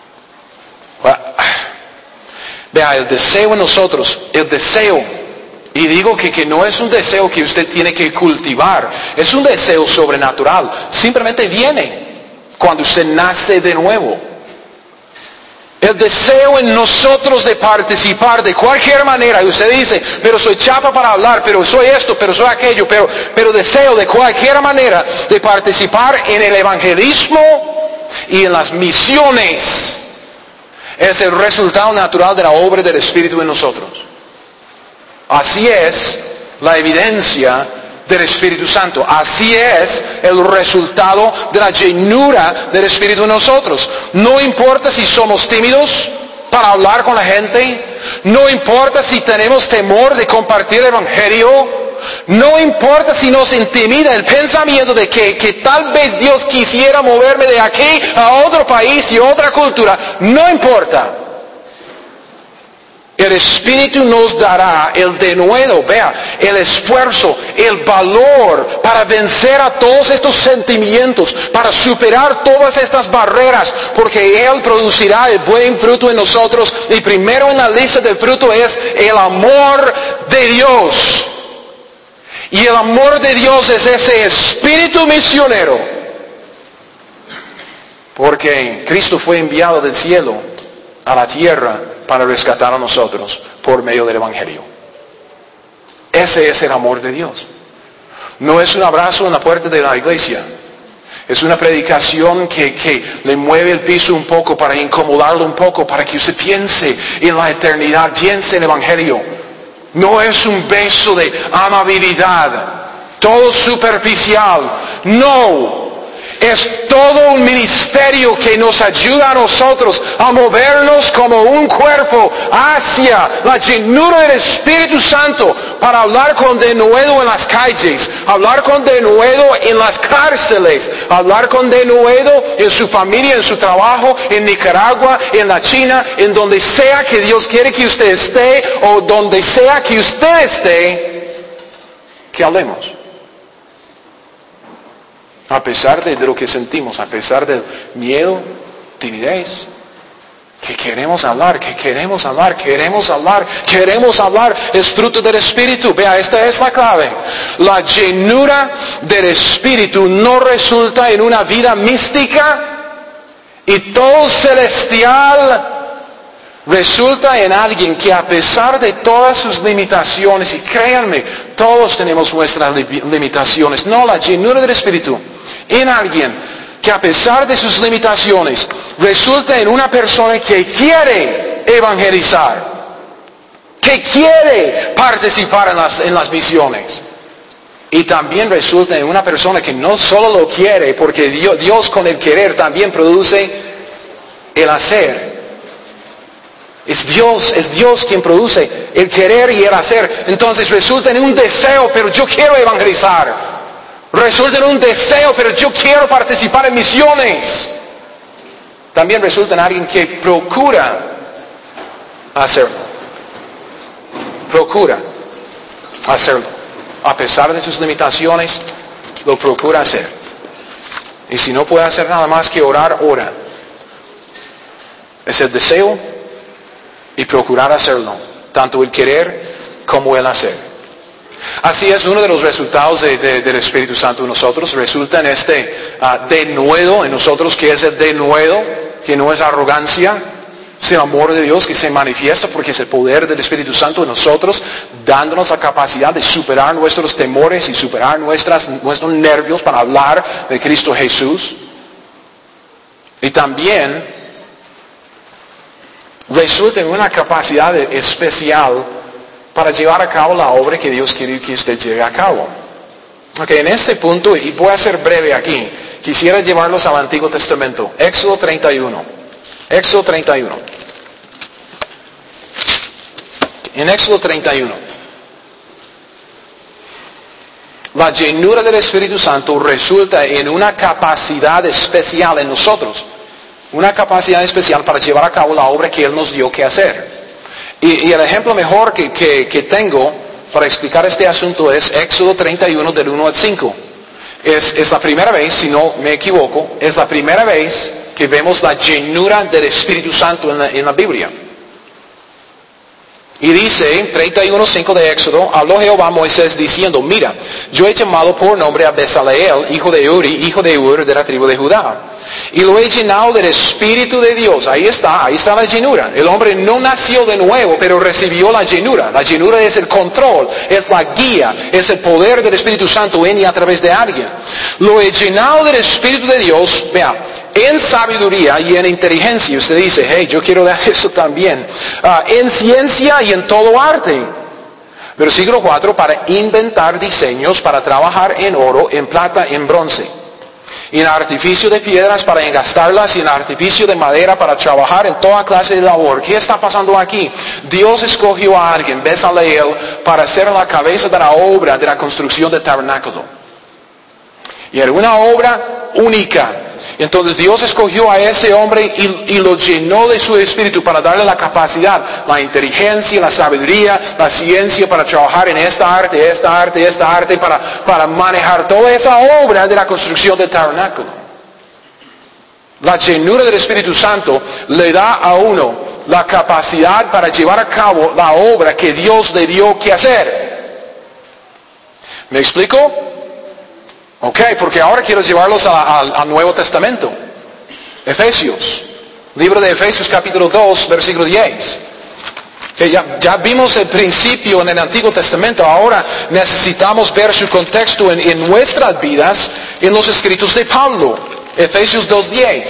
Vea, el deseo en nosotros, el deseo, y digo que, que no es un deseo que usted tiene que cultivar, es un deseo sobrenatural, simplemente viene cuando usted nace de nuevo. El deseo en nosotros de participar de cualquier manera. Y usted dice, pero soy chapa para hablar, pero soy esto, pero soy aquello, pero, pero deseo de cualquier manera de participar en el evangelismo y en las misiones. Es el resultado natural de la obra del Espíritu en nosotros. Así es la evidencia del Espíritu Santo. Así es el resultado de la llenura del Espíritu en nosotros. No importa si somos tímidos para hablar con la gente, no importa si tenemos temor de compartir el Evangelio, no importa si nos intimida el pensamiento de que, que tal vez Dios quisiera moverme de aquí a otro país y otra cultura, no importa. El Espíritu nos dará el denuedo, vea, el esfuerzo, el valor para vencer a todos estos sentimientos, para superar todas estas barreras, porque Él producirá el buen fruto en nosotros. Y primero en la lista del fruto es el amor de Dios. Y el amor de Dios es ese espíritu misionero, porque Cristo fue enviado del cielo a la tierra para rescatar a nosotros por medio del Evangelio. Ese es el amor de Dios. No es un abrazo en la puerta de la iglesia. Es una predicación que, que le mueve el piso un poco para incomodarlo un poco, para que usted piense en la eternidad, piense en el Evangelio. No es un beso de amabilidad, todo superficial. No. Es todo un ministerio que nos ayuda a nosotros a movernos como un cuerpo hacia la llenura del Espíritu Santo para hablar con denuedo en las calles, hablar con denuedo en las cárceles, hablar con denuedo en su familia, en su trabajo, en Nicaragua, en la China, en donde sea que Dios quiere que usted esté o donde sea que usted esté, que hablemos. A pesar de lo que sentimos, a pesar del miedo, timidez, que queremos hablar, que queremos hablar, queremos hablar, queremos hablar, es fruto del Espíritu. Vea, esta es la clave. La llenura del Espíritu no resulta en una vida mística y todo celestial. Resulta en alguien que a pesar de todas sus limitaciones, y créanme, todos tenemos nuestras limitaciones, no, la llenura del Espíritu, en alguien que a pesar de sus limitaciones, resulta en una persona que quiere evangelizar, que quiere participar en las, en las misiones. Y también resulta en una persona que no solo lo quiere, porque Dios, Dios con el querer también produce el hacer. Es Dios, es Dios quien produce el querer y el hacer. Entonces resulta en un deseo, pero yo quiero evangelizar. Resulta en un deseo, pero yo quiero participar en misiones. También resulta en alguien que procura hacerlo. Procura hacerlo. A pesar de sus limitaciones, lo procura hacer. Y si no puede hacer nada más que orar, ora. Es el deseo y procurar hacerlo, tanto el querer como el hacer. Así es, uno de los resultados de, de, del Espíritu Santo en nosotros resulta en este uh, denuedo en nosotros, que es el denuedo, que no es arrogancia, es el amor de Dios que se manifiesta porque es el poder del Espíritu Santo en nosotros, dándonos la capacidad de superar nuestros temores y superar nuestras, nuestros nervios para hablar de Cristo Jesús. Y también resulta en una capacidad especial para llevar a cabo la obra que Dios quiere que usted lleve a cabo. Ok, en este punto, y voy a ser breve aquí, quisiera llevarlos al Antiguo Testamento. Éxodo treinta y uno. Éxodo treinta y uno. En Éxodo treinta y uno. La llenura del Espíritu Santo resulta en una capacidad especial en nosotros. Una capacidad especial para llevar a cabo la obra que Él nos dio que hacer. Y, y el ejemplo mejor que, que, que tengo para explicar este asunto es Éxodo treinta y uno del uno al cinco. Es, es la primera vez, si no me equivoco, es la primera vez que vemos la llenura del Espíritu Santo en la, en la Biblia. Y dice, treinta y uno cinco de Éxodo, habló Jehová a Moisés diciendo, mira, yo he llamado por nombre a Bezaleel, hijo de Uri, hijo de Ur, de la tribu de Judá. Y lo he llenado del Espíritu de Dios. Ahí está, ahí está la llenura. El hombre no nació de nuevo, pero recibió la llenura. La llenura es el control, es la guía, es el poder del Espíritu Santo en y a través de alguien. Lo he llenado del Espíritu de Dios, vea, en sabiduría y en inteligencia. Usted dice, hey, yo quiero dar eso también. Uh, en ciencia y en todo arte. Versículo cuatro, para inventar diseños, para trabajar en oro, en plata, en bronce. Y en artificio de piedras para engastarlas, y en artificio de madera para trabajar en toda clase de labor. ¿Qué está pasando aquí? Dios escogió a alguien, Bezaleel, para ser la cabeza de la obra de la construcción del tabernáculo. Y era una obra única. Entonces Dios escogió a ese hombre y, y lo llenó de su espíritu para darle la capacidad, la inteligencia, la sabiduría, la ciencia para trabajar en esta arte, esta arte, esta arte, para, para manejar toda esa obra de la construcción del tabernáculo. La llenura del Espíritu Santo le da a uno la capacidad para llevar a cabo la obra que Dios le dio que hacer. ¿Me explico? Ok, porque ahora quiero llevarlos al Nuevo Testamento. Efesios. Libro de Efesios capítulo dos, versículo diez. Que ya, ya vimos el principio en el Antiguo Testamento. Ahora necesitamos ver su contexto en, en nuestras vidas, en los escritos de Pablo. Efesios dos diez.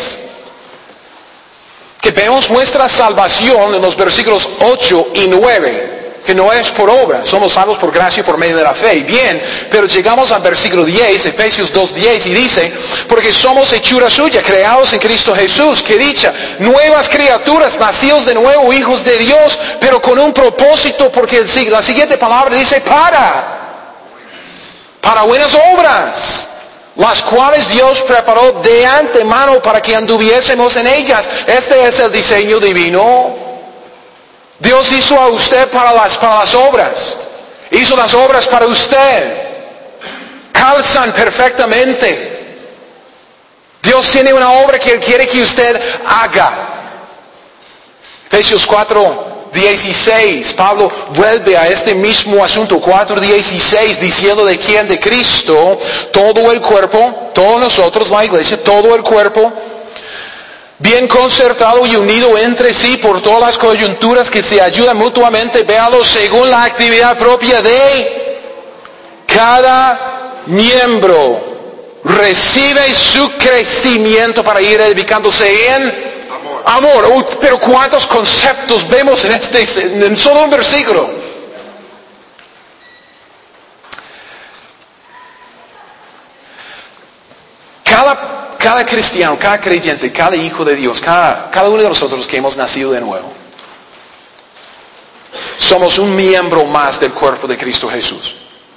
Que vemos nuestra salvación en los versículos ocho y nueve. que no es por obra, somos salvos por gracia por medio de la fe. Bien, pero llegamos al versículo diez, Efesios dos diez, y dice, porque somos hechura suya, creados en Cristo Jesús, que dicha, nuevas criaturas, nacidos de nuevo, hijos de Dios, pero con un propósito, porque la siguiente palabra dice, para, para buenas obras, las cuales Dios preparó de antemano para que anduviésemos en ellas. Este es el diseño divino. Dios hizo a usted para las, para las obras. Hizo las obras para usted. Calzan perfectamente. Dios tiene una obra que Él quiere que usted haga. Efesios cuatro dieciséis. Pablo vuelve a este mismo asunto. cuatro dieciséis, diciendo de quién, de Cristo, todo el cuerpo, todos nosotros, la iglesia, todo el cuerpo, bien concertado y unido entre sí por todas las coyunturas que se ayudan mutuamente, véalo según la actividad propia de cada miembro, recibe su crecimiento para ir edificándose en amor. amor. Oh, pero ¿cuántos conceptos vemos en este, en solo un versículo? Cada Cada cristiano, cada creyente, cada hijo de Dios, cada, cada uno de nosotros que hemos nacido de nuevo, somos un miembro más del cuerpo de Cristo Jesús.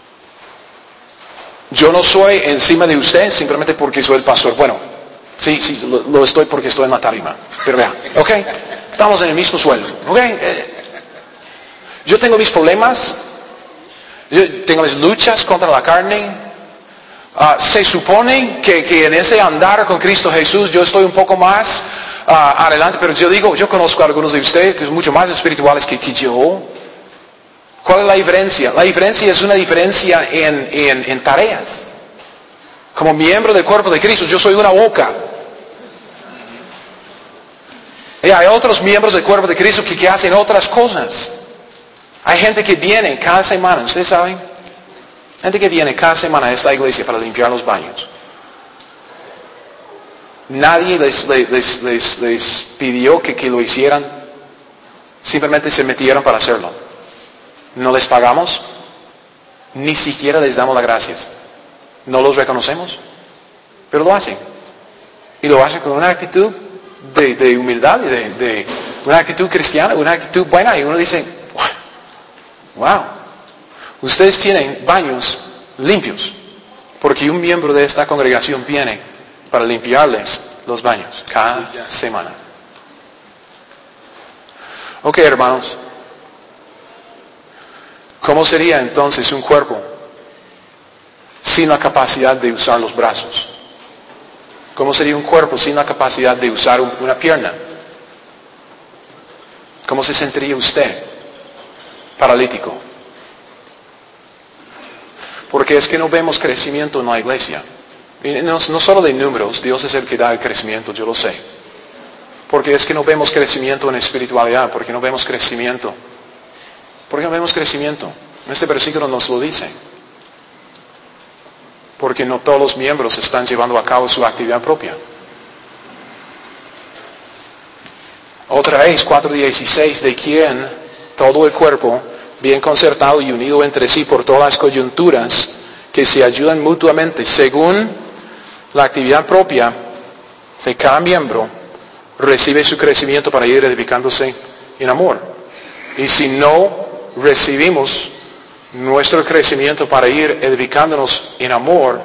Yo no soy encima de usted simplemente porque soy el pastor. Bueno, sí, sí, lo, lo estoy porque estoy en la tarima. Pero vea, ¿ok? Estamos en el mismo suelo, ¿ok? Eh, yo tengo mis problemas, yo tengo mis luchas contra la carne. Uh, se supone que, que en ese andar con Cristo Jesús yo estoy un poco más uh, adelante, pero yo digo, yo conozco a algunos de ustedes que son mucho más espirituales que, que yo. ¿Cuál es la diferencia? La diferencia es una diferencia en, en, en tareas. Como miembro del cuerpo de Cristo, yo soy una boca. Y hay otros miembros del cuerpo de Cristo que, que hacen otras cosas. Hay gente que viene cada semana, ¿ustedes saben? Gente que viene cada semana a esta iglesia para limpiar los baños. Nadie les, les, les, les pidió que, que lo hicieran. Simplemente se metieron para hacerlo. No les pagamos. Ni siquiera les damos las gracias. No los reconocemos. Pero lo hacen. Y lo hacen con una actitud de, de humildad, de, de una actitud cristiana, una actitud buena. Y uno dice, wow. Ustedes tienen baños limpios, porque un miembro de esta congregación viene para limpiarles los baños cada semana. Ok, hermanos. ¿Cómo sería entonces un cuerpo sin la capacidad de usar los brazos? ¿Cómo sería un cuerpo sin la capacidad de usar una pierna? ¿Cómo se sentiría usted? Paralítico. Porque es que no vemos crecimiento en la iglesia. Y no, no solo de números, Dios es el que da el crecimiento, yo lo sé. Porque es que no vemos crecimiento en espiritualidad, porque no vemos crecimiento. ¿Por qué no vemos crecimiento? Este versículo nos lo dice. Porque no todos los miembros están llevando a cabo su actividad propia. Otra vez, cuatro dieciséis, de quien todo el cuerpo, bien concertado y unido entre sí por todas las coyunturas que se ayudan mutuamente según la actividad propia de cada miembro, recibe su crecimiento para ir edificándose en amor. Y si no recibimos nuestro crecimiento para ir edificándonos en amor,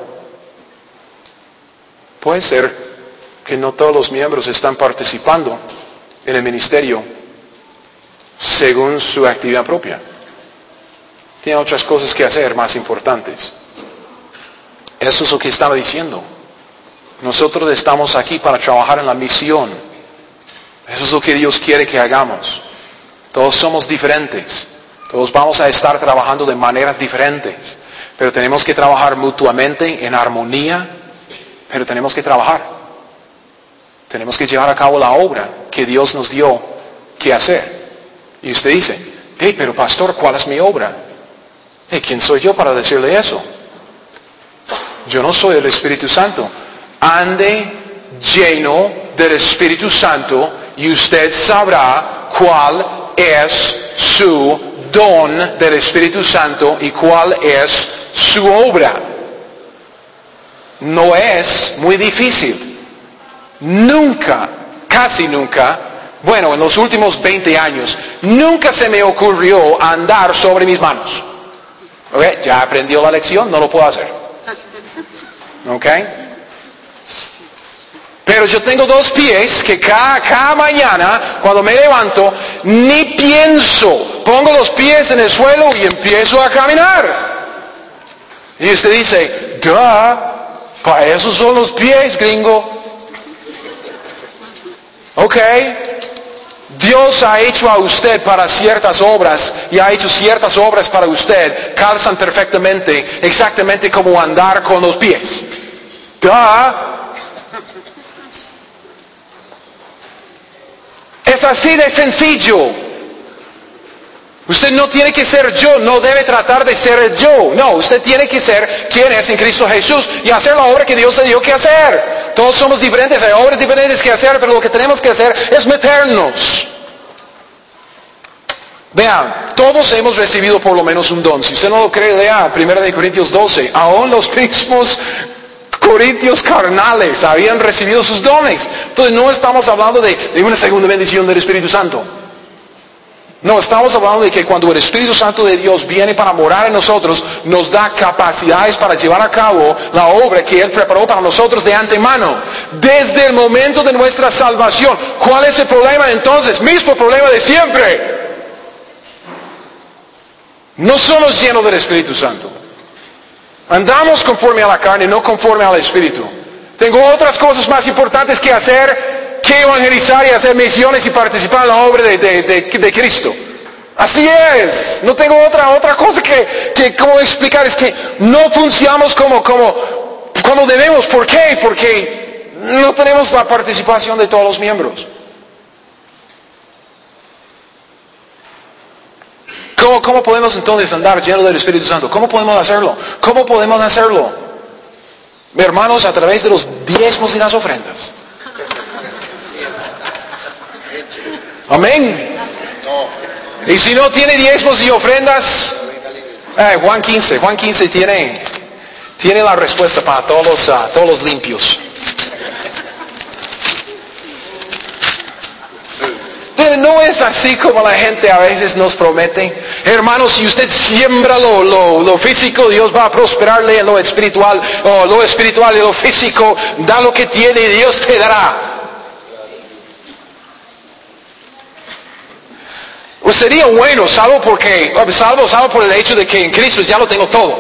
puede ser que no todos los miembros están participando en el ministerio según su actividad propia. Tiene otras cosas que hacer más importantes. Eso es lo que estaba diciendo. Nosotros estamos aquí para trabajar en la misión. Eso es lo que Dios quiere que hagamos. Todos somos diferentes. Todos vamos a estar trabajando de maneras diferentes. Pero tenemos que trabajar mutuamente en armonía. Pero tenemos que trabajar. Tenemos que llevar a cabo la obra que Dios nos dio que hacer. Y usted dice, hey, pero pastor, ¿cuál es mi obra? Hey, ¿quién soy yo para decirle eso? Yo no soy el Espíritu Santo. Ande lleno del Espíritu Santo y usted sabrá cuál es su don del Espíritu Santo y cuál es su obra. No es muy difícil. Nunca, casi nunca, bueno, en los últimos veinte años, nunca se me ocurrió andar sobre mis manos. ¿Ok? Ya aprendió la lección, no lo puedo hacer. ¿Ok? Pero yo tengo dos pies que cada, cada mañana, cuando me levanto, ni pienso. Pongo los pies en el suelo y empiezo a caminar. Y usted dice, duh. Para eso son los pies, gringo. Ok. Dios ha hecho a usted para ciertas obras y ha hecho ciertas obras para usted. Calzan perfectamente, exactamente como andar con los pies. Duh. Es así de sencillo. Usted no tiene que ser yo, no debe tratar de ser el yo. No, usted tiene que ser quien es en Cristo Jesús y hacer la obra que Dios le dio que hacer. Todos somos diferentes, hay obras diferentes que hacer, pero lo que tenemos que hacer es meternos. Vean, todos hemos recibido por lo menos un don. Si usted no lo cree, lea primera de Corintios doce. Aún los mismos corintios carnales habían recibido sus dones. Entonces no estamos hablando de, de una segunda bendición del Espíritu Santo. No, estamos hablando de que cuando el Espíritu Santo de Dios viene para morar en nosotros, nos da capacidades para llevar a cabo la obra que Él preparó para nosotros de antemano. Desde el momento de nuestra salvación. ¿Cuál es el problema entonces? Mismo problema de siempre. No somos llenos del Espíritu Santo. Andamos conforme a la carne, no conforme al Espíritu. Tengo otras cosas más importantes que hacer que evangelizar y hacer misiones y participar en la obra de, de, de, de Cristo. Así es. No tengo otra, otra cosa que, que como explicar. Es que no funcionamos como, como, como debemos. ¿Por qué? Porque no tenemos la participación de todos los miembros. ¿Cómo, cómo podemos entonces andar llenos del Espíritu Santo? ¿Cómo podemos hacerlo? ¿Cómo podemos hacerlo? Hermanos, a través de los diezmos y las ofrendas. Amén. Y si no tiene diezmos y ofrendas, eh, Juan quince, Juan quince tiene, tiene la respuesta para todos los, uh, todos los limpios. No es así como la gente a veces nos promete. Hermanos, si usted siembra lo, lo, lo físico, Dios va a prosperarle en lo espiritual. O lo espiritual y lo físico, da lo que tiene y Dios te dará. Pues sería bueno, salvo porque, salvo, salvo por el hecho de que en Cristo ya lo tengo todo.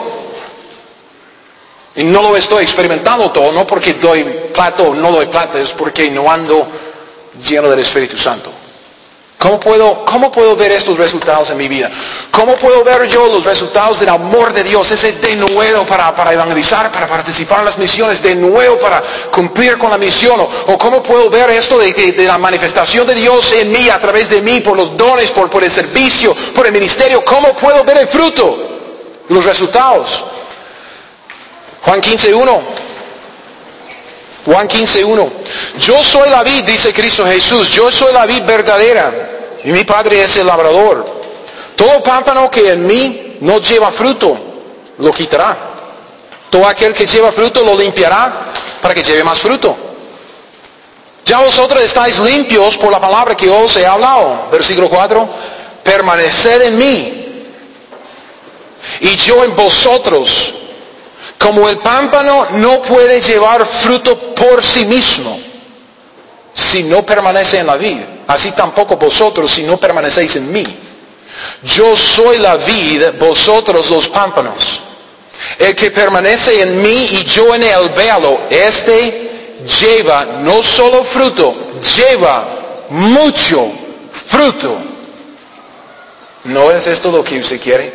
Y no lo estoy experimentando todo, no porque doy plata o no doy plata, es porque no ando lleno del Espíritu Santo. ¿Cómo puedo, ¿Cómo puedo ver estos resultados en mi vida? ¿Cómo puedo ver yo los resultados del amor de Dios? Ese de nuevo para, para evangelizar, para participar en las misiones, de nuevo para cumplir con la misión. O, o cómo puedo ver esto de, de, de la manifestación de Dios en mí, a través de mí, por los dones, por, por el servicio, por el ministerio. ¿Cómo puedo ver el fruto? Los resultados. Juan quince uno. Juan quince uno. Yo soy la vid, dice Cristo Jesús. Yo soy la vid verdadera. Y mi Padre es el labrador. Todo pámpano que en mí no lleva fruto, lo quitará. Todo aquel que lleva fruto lo limpiará para que lleve más fruto. Ya vosotros estáis limpios por la palabra que os he hablado. Versículo cuatro. Permaneced en mí. Y yo en vosotros. Como el pámpano no puede llevar fruto por sí mismo si no permanece en la vid, así tampoco vosotros si no permanecéis en mí. Yo soy la vid, vosotros los pámpanos. El que permanece en mí y yo en él, véalo, este lleva no solo fruto, lleva mucho fruto. ¿No es esto lo que usted quiere?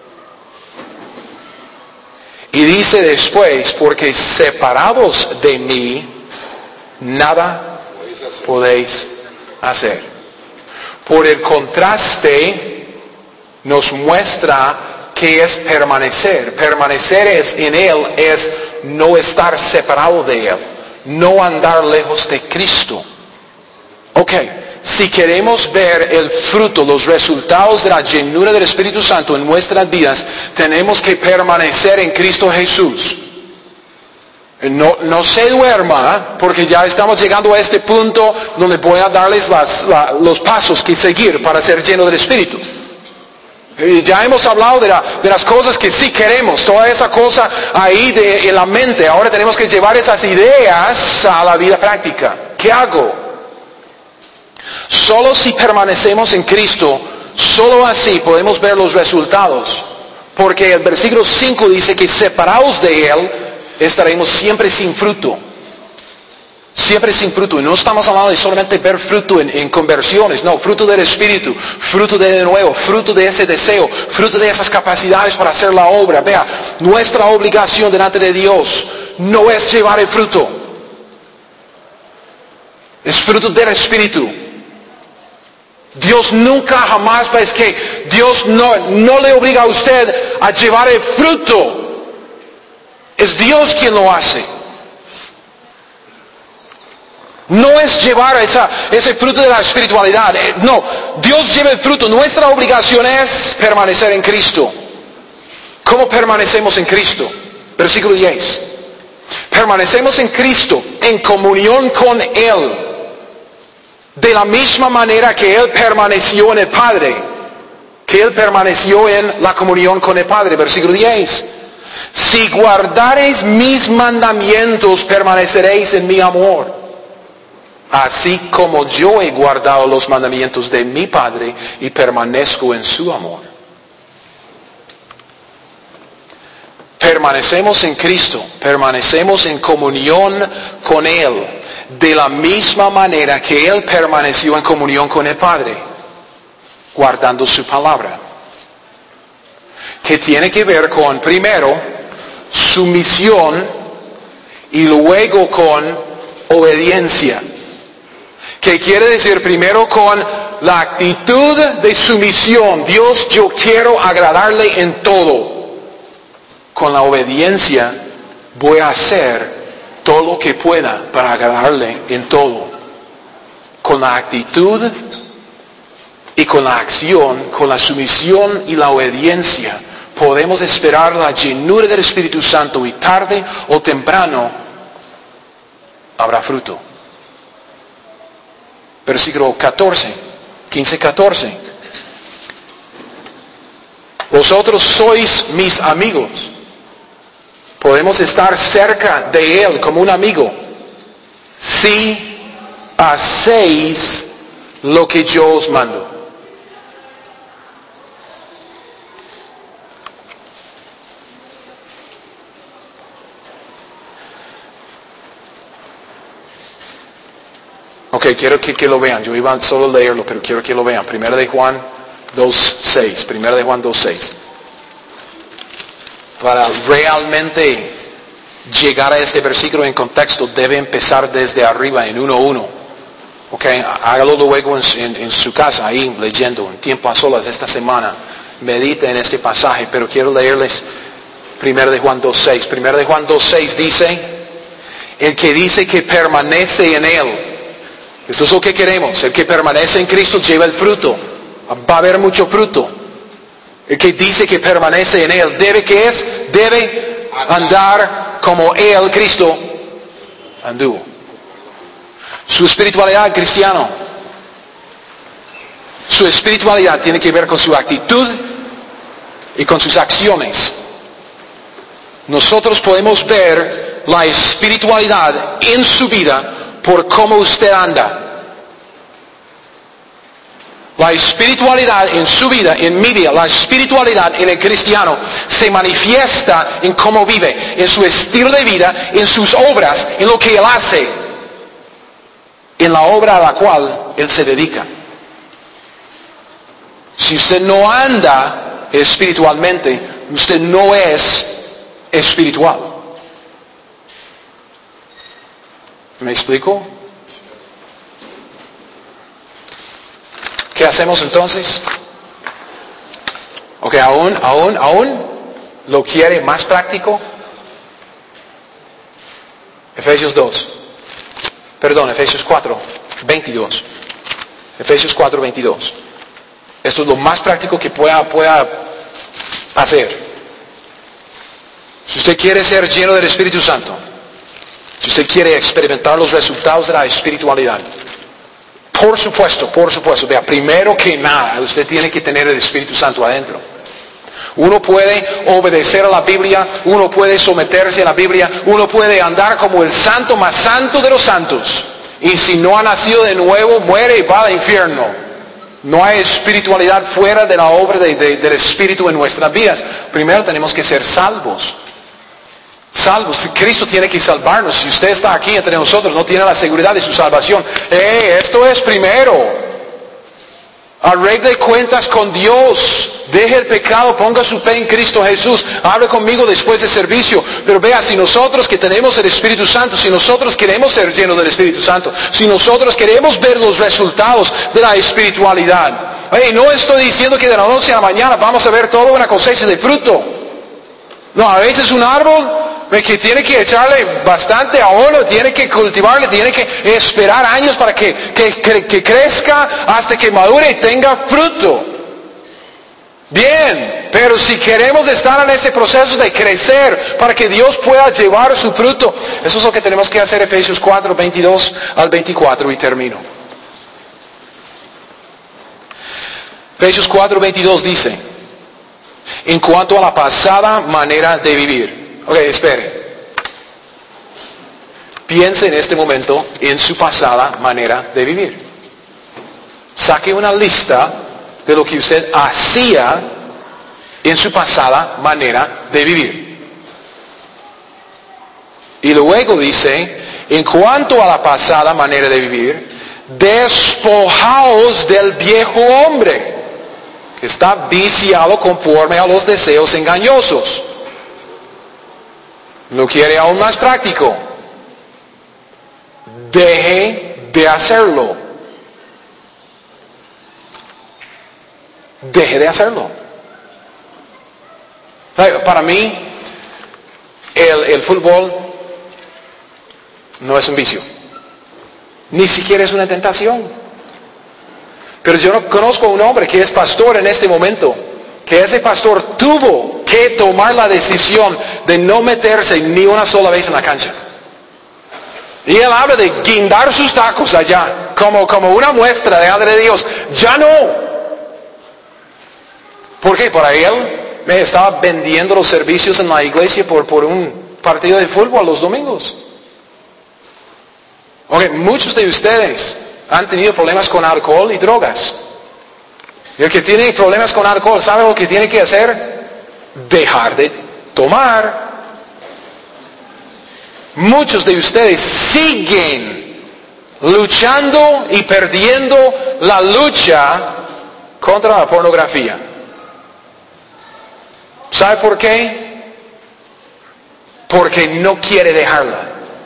Y dice después, porque separados de mí, nada podéis hacer. Por el contraste, nos muestra que es permanecer. Permanecer es, en Él es no estar separado de Él, no andar lejos de Cristo. Ok, Si queremos ver el fruto, los resultados de la llenura del Espíritu Santo en nuestras vidas, tenemos que permanecer en Cristo Jesús. No, no se duerma, porque ya estamos llegando a este punto donde voy a darles las, la, los pasos que seguir para ser lleno del Espíritu. Y ya hemos hablado de, la, de las cosas que sí queremos, toda esa cosa ahí de, en la mente. Ahora tenemos que llevar esas ideas a la vida práctica. ¿Qué hago? Solo si permanecemos en Cristo, solo así podemos ver los resultados. Porque el versículo cinco dice que separados de Él, estaremos siempre sin fruto. Siempre sin fruto. Y no estamos hablando de solamente ver fruto en, en conversiones. No, fruto del Espíritu. Fruto de nuevo. Fruto de ese deseo. Fruto de esas capacidades para hacer la obra. Vea, nuestra obligación delante de Dios no es llevar el fruto. Es fruto del Espíritu. Dios nunca jamás va, es que Dios no, no le obliga a usted a llevar el fruto. Es Dios quien lo hace. No es llevar esa, ese fruto de la espiritualidad. No, Dios lleva el fruto. Nuestra obligación es permanecer en Cristo. ¿Cómo permanecemos en Cristo? Versículo diez. Permanecemos en Cristo, en comunión con Él. De la misma manera que Él permaneció en el Padre. Que Él permaneció en la comunión con el Padre. Versículo diez. Si guardareis mis mandamientos, permaneceréis en mi amor. Así como yo he guardado los mandamientos de mi Padre y permanezco en su amor. Permanecemos en Cristo, permanecemos en comunión con Él, de la misma manera que Él permaneció en comunión con el Padre, guardando su palabra. Que tiene que ver con, primero, sumisión y luego con obediencia. Que quiere decir primero con la actitud de sumisión. Dios, yo quiero agradarle en todo. Con la obediencia voy a hacer todo lo que pueda para agradarle en todo. Con la actitud y con la acción, con la sumisión y la obediencia, podemos esperar la llenura del Espíritu Santo y tarde o temprano habrá fruto. Versículo catorce, quince, catorce. Vosotros sois mis amigos. Podemos estar cerca de Él como un amigo si hacéis lo que yo os mando. Ok, quiero que, que lo vean. Yo iba solo a leerlo, pero quiero que lo vean. Primera de Juan dos seis. Primera de Juan dos seis. Para realmente llegar a este versículo en contexto, debe empezar desde arriba, en uno uno. Ok, hágalo luego en, en, en su casa, ahí leyendo, en tiempo a solas esta semana. Medite en este pasaje, pero quiero leerles Primera de Juan dos seis. Primera de Juan dos seis dice, el que dice que permanece en Él. Eso es lo que queremos. El que permanece en Cristo lleva el fruto. Va a haber mucho fruto. El que dice que permanece en Él, ¿debe qué es? Debe andar como Él, Cristo, anduvo. Su espiritualidad, cristiano. Su espiritualidad tiene que ver con su actitud y con sus acciones. Nosotros podemos ver la espiritualidad en su vida por cómo usted anda. La espiritualidad en su vida, en mi vida, la espiritualidad en el cristiano se manifiesta en cómo vive, en su estilo de vida, en sus obras, en lo que él hace, en la obra a la cual él se dedica. Si usted no anda espiritualmente, usted no es espiritual. ¿Me explico? ¿Qué hacemos entonces? Ok, aún, aún, aún lo quiere más práctico. Efesios dos. Perdón, Efesios cuatro, veintidós. Efesios cuatro veintidós. Esto es lo más práctico que pueda, pueda hacer. Si usted quiere ser lleno del Espíritu Santo, si usted quiere experimentar los resultados de la espiritualidad, por supuesto, por supuesto, vea, primero que nada, usted tiene que tener el Espíritu Santo adentro. Uno puede obedecer a la Biblia, uno puede someterse a la Biblia, uno puede andar como el santo más santo de los santos. Y si no ha nacido de nuevo, muere y va al infierno. No hay espiritualidad fuera de la obra de, de, del Espíritu en nuestras vidas. Primero tenemos que ser salvos. Salvos. Cristo tiene que salvarnos. Si usted está aquí entre nosotros, no tiene la seguridad de su salvación. ¡Eh! Esto es primero. Arregle cuentas con Dios. Deje el pecado, ponga su fe en Cristo Jesús. Hable conmigo después del servicio. Pero vea, si nosotros que tenemos el Espíritu Santo, si nosotros queremos ser llenos del Espíritu Santo, si nosotros queremos ver los resultados de la espiritualidad. Hey, no estoy diciendo que de la noche a la mañana vamos a ver toda una cosecha de fruto. No, a veces un árbol que tiene que echarle bastante abono, tiene que cultivarle, tiene que esperar años para que, que, que, que crezca hasta que madure y tenga fruto. Bien, pero si queremos estar en ese proceso de crecer para que Dios pueda llevar su fruto, eso es lo que tenemos que hacer. Efesios cuatro, veintidós al veinticuatro, y termino. Efesios cuatro, veintidós dice, en cuanto a la pasada manera de vivir. Ok, espere. Piense en este momento en su pasada manera de vivir. Saque una lista de lo que usted hacía en su pasada manera de vivir. Y luego dice, en cuanto a la pasada manera de vivir, despojaos del viejo hombre, que está viciado conforme a los deseos engañosos. ¿Lo quiere aún más práctico? Deje de hacerlo. Deje de hacerlo. Para mí, el, el fútbol no es un vicio. Ni siquiera es una tentación. Pero yo no conozco a un hombre que es pastor en este momento, que ese pastor tuvo que tomar la decisión de no meterse ni una sola vez en la cancha. Y él habla de guindar sus tacos allá, como, como una muestra delante de Dios. Ya no. ¿Por qué? Para él me estaba vendiendo los servicios en la iglesia por, por un partido de fútbol los domingos. Okay, muchos de ustedes han tenido problemas con alcohol y drogas. Y el que tiene problemas con alcohol, ¿sabe lo que tiene que hacer? Dejar de tomar. Muchos de ustedes siguen luchando y perdiendo la lucha contra la pornografía. ¿Sabe por qué? Porque no quiere dejarla.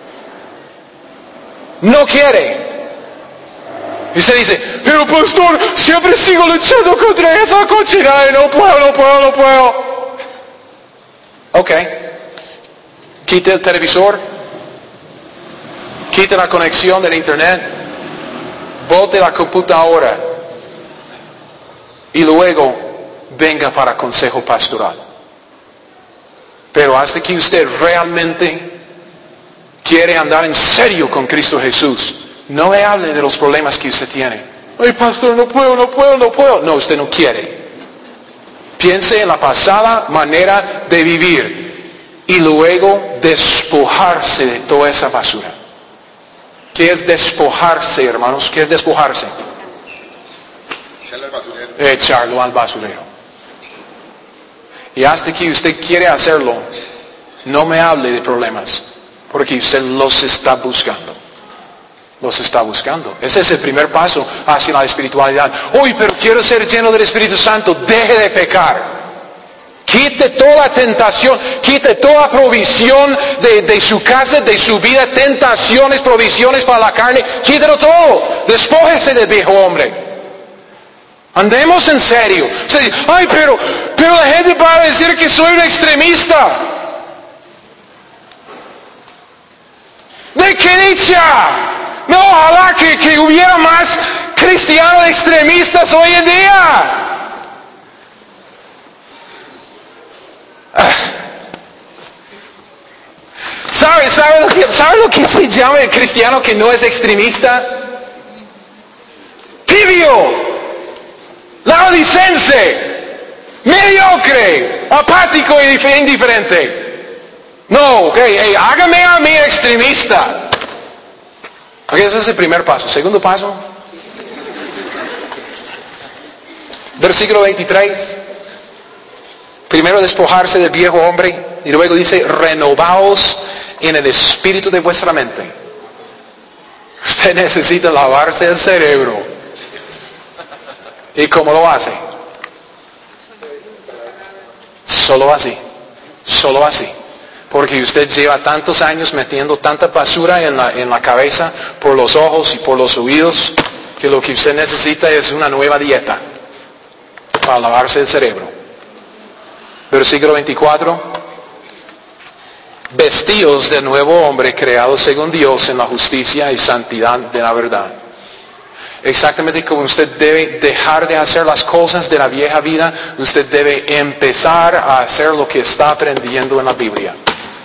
No quiere. Y usted dice, pero pastor, siempre sigo luchando contra esa cochinada y no puedo, no puedo, no puedo. Ok. Quite el televisor. Quite la conexión del internet. Bote la computadora. Y luego venga para consejo pastoral. Pero hasta que usted realmente quiere andar en serio con Cristo Jesús, no le hable de los problemas que usted tiene. Ay, pastor, no puedo, no puedo, no puedo. No, usted no quiere. Piense en la pasada manera de vivir y luego despojarse de toda esa basura. ¿Qué es despojarse, hermanos? ¿Qué es despojarse? Echarlo al basurero. Echarlo al basurero. Y hasta que usted quiere hacerlo, no me hable de problemas, porque usted los está buscando. Los está buscando. Ese es el primer paso hacia la espiritualidad. Uy, pero quiero ser lleno del Espíritu Santo. Deje de pecar. Quite toda tentación, quite toda provisión de, de su casa, de su vida, tentaciones, provisiones para la carne. Quítelo todo. Despójese del viejo hombre. Andemos en serio. Ay, pero, pero la gente va a decir que soy un extremista. ¿De qué dicha? No, ojalá que, que hubiera más, cristianos extremistas hoy en día. ¿Sabe, sabe, lo que, ¿Sabe lo que se llama el cristiano que no es extremista? Tibio, laodicense, mediocre, apático e indiferente. No, ok, hey, hágame a mí extremista. Ok, ese es el primer paso. Segundo paso. Versículo veintitrés. Primero despojarse del viejo hombre y luego dice, renovaos en el espíritu de vuestra mente. Usted necesita lavarse el cerebro. ¿Y cómo lo hace? Solo así. Solo así. Porque usted lleva tantos años metiendo tanta basura en la, en la cabeza, por los ojos y por los oídos, que lo que usted necesita es una nueva dieta para lavarse el cerebro. Versículo veinticuatro. Vestíos del nuevo hombre creado según Dios en la justicia y santidad de la verdad. Exactamente como usted debe dejar de hacer las cosas de la vieja vida, usted debe empezar a hacer lo que está aprendiendo en la Biblia.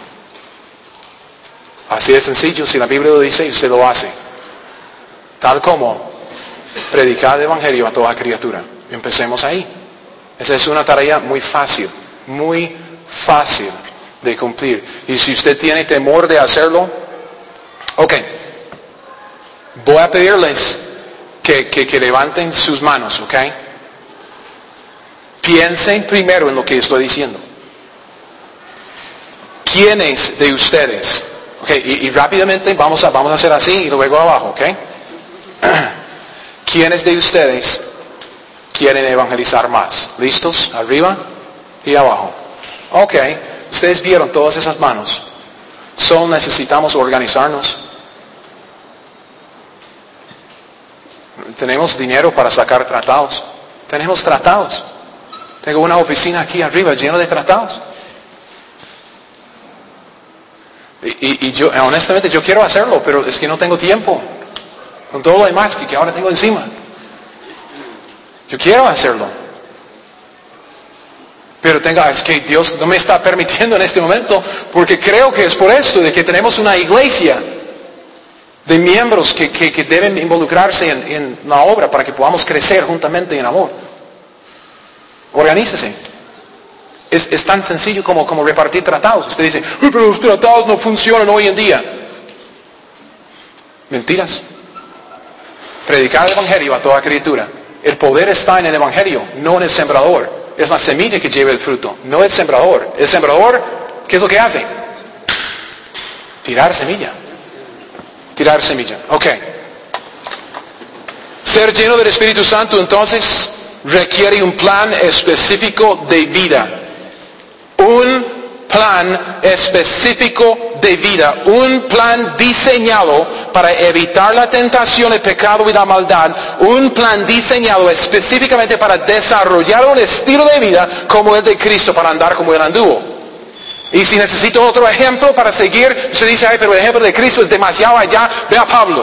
Así de sencillo, si la Biblia lo dice, usted lo hace. Tal como predicar el Evangelio a toda criatura. Empecemos ahí. Esa es una tarea muy fácil, muy fácil de cumplir. Y si usted tiene temor de hacerlo, ok, voy a pedirles que, que, que levanten sus manos, ok. Piensen primero en lo que estoy diciendo. ¿Quiénes de ustedes? Ok, y, y rápidamente vamos a, vamos a hacer así y luego abajo, ok. ¿Quiénes de ustedes quieren evangelizar más? ¿Listos? Arriba y abajo. Ok. Ustedes vieron todas esas manos. Solo necesitamos organizarnos. Tenemos dinero para sacar tratados. Tenemos tratados. Tengo una oficina aquí arriba llena de tratados. Y, y, y yo, honestamente, yo quiero hacerlo, pero es que no tengo tiempo. Con todo lo demás que, que ahora tengo encima. Yo quiero hacerlo. Pero tenga, es que Dios no me está permitiendo en este momento, porque creo que es por esto, de que tenemos una iglesia de miembros que, que, que deben involucrarse en, en la obra para que podamos crecer juntamente en amor. Organícese. Es, es tan sencillo como, como repartir tratados. Usted dice, pero los tratados no funcionan hoy en día. Mentiras. Predicar el Evangelio a toda criatura. El poder está en el Evangelio, no en el sembrador. Es la semilla que lleva el fruto, no el sembrador. El sembrador, ¿qué es lo que hace? Tirar semilla. Tirar semilla. Ok. Ser lleno del Espíritu Santo, entonces, requiere un plan específico de vida. Un plan específico de vida. Un plan diseñado para evitar la tentación, el pecado y la maldad. Un plan diseñado específicamente para desarrollar un estilo de vida como el de Cristo, para andar como Él anduvo. Y si necesito otro ejemplo para seguir, usted dice, ay, pero el ejemplo de Cristo es demasiado allá, ve a Pablo.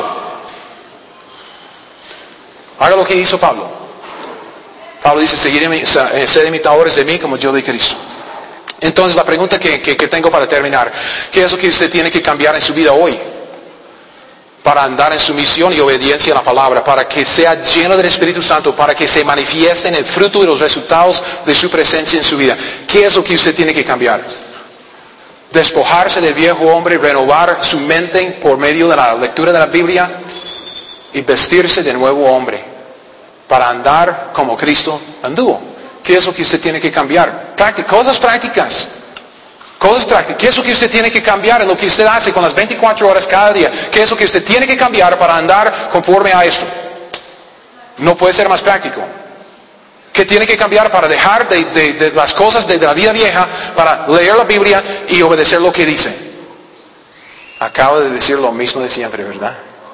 Haga lo que hizo Pablo. Pablo dice, seguirme, sed imitadores de mí como yo de Cristo. Entonces la pregunta que, que, que tengo para terminar, ¿qué es lo que usted tiene que cambiar en su vida hoy? Para andar en su misión y obediencia a la palabra, para que sea lleno del Espíritu Santo, para que se manifiesten el fruto y los resultados de su presencia en su vida. ¿Qué es lo que usted tiene que cambiar? Despojarse del viejo hombre, renovar su mente por medio de la lectura de la Biblia y vestirse de nuevo hombre para andar como Cristo anduvo. ¿Qué es lo que usted tiene que cambiar? Práctica, cosas prácticas. Cosas prácticas. ¿Qué es lo que usted tiene que cambiar en lo que usted hace con las veinticuatro horas cada día? ¿Qué es lo que usted tiene que cambiar para andar conforme a esto? No puede ser más práctico. ¿Qué tiene que cambiar para dejar de, de, de las cosas de, de la vida vieja, para leer la Biblia y obedecer lo que dice? Acabo de decir lo mismo de siempre, ¿verdad?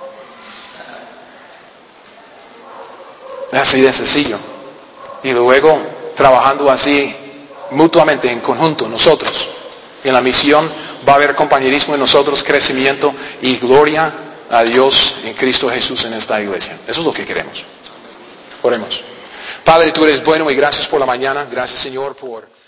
Así de sencillo. Y luego, trabajando así mutuamente, en conjunto, nosotros, en la misión, va a haber compañerismo en nosotros, crecimiento y gloria a Dios en Cristo Jesús en esta iglesia. Eso es lo que queremos. Oremos. Padre, tú eres bueno y gracias por la mañana. Gracias, Señor, por...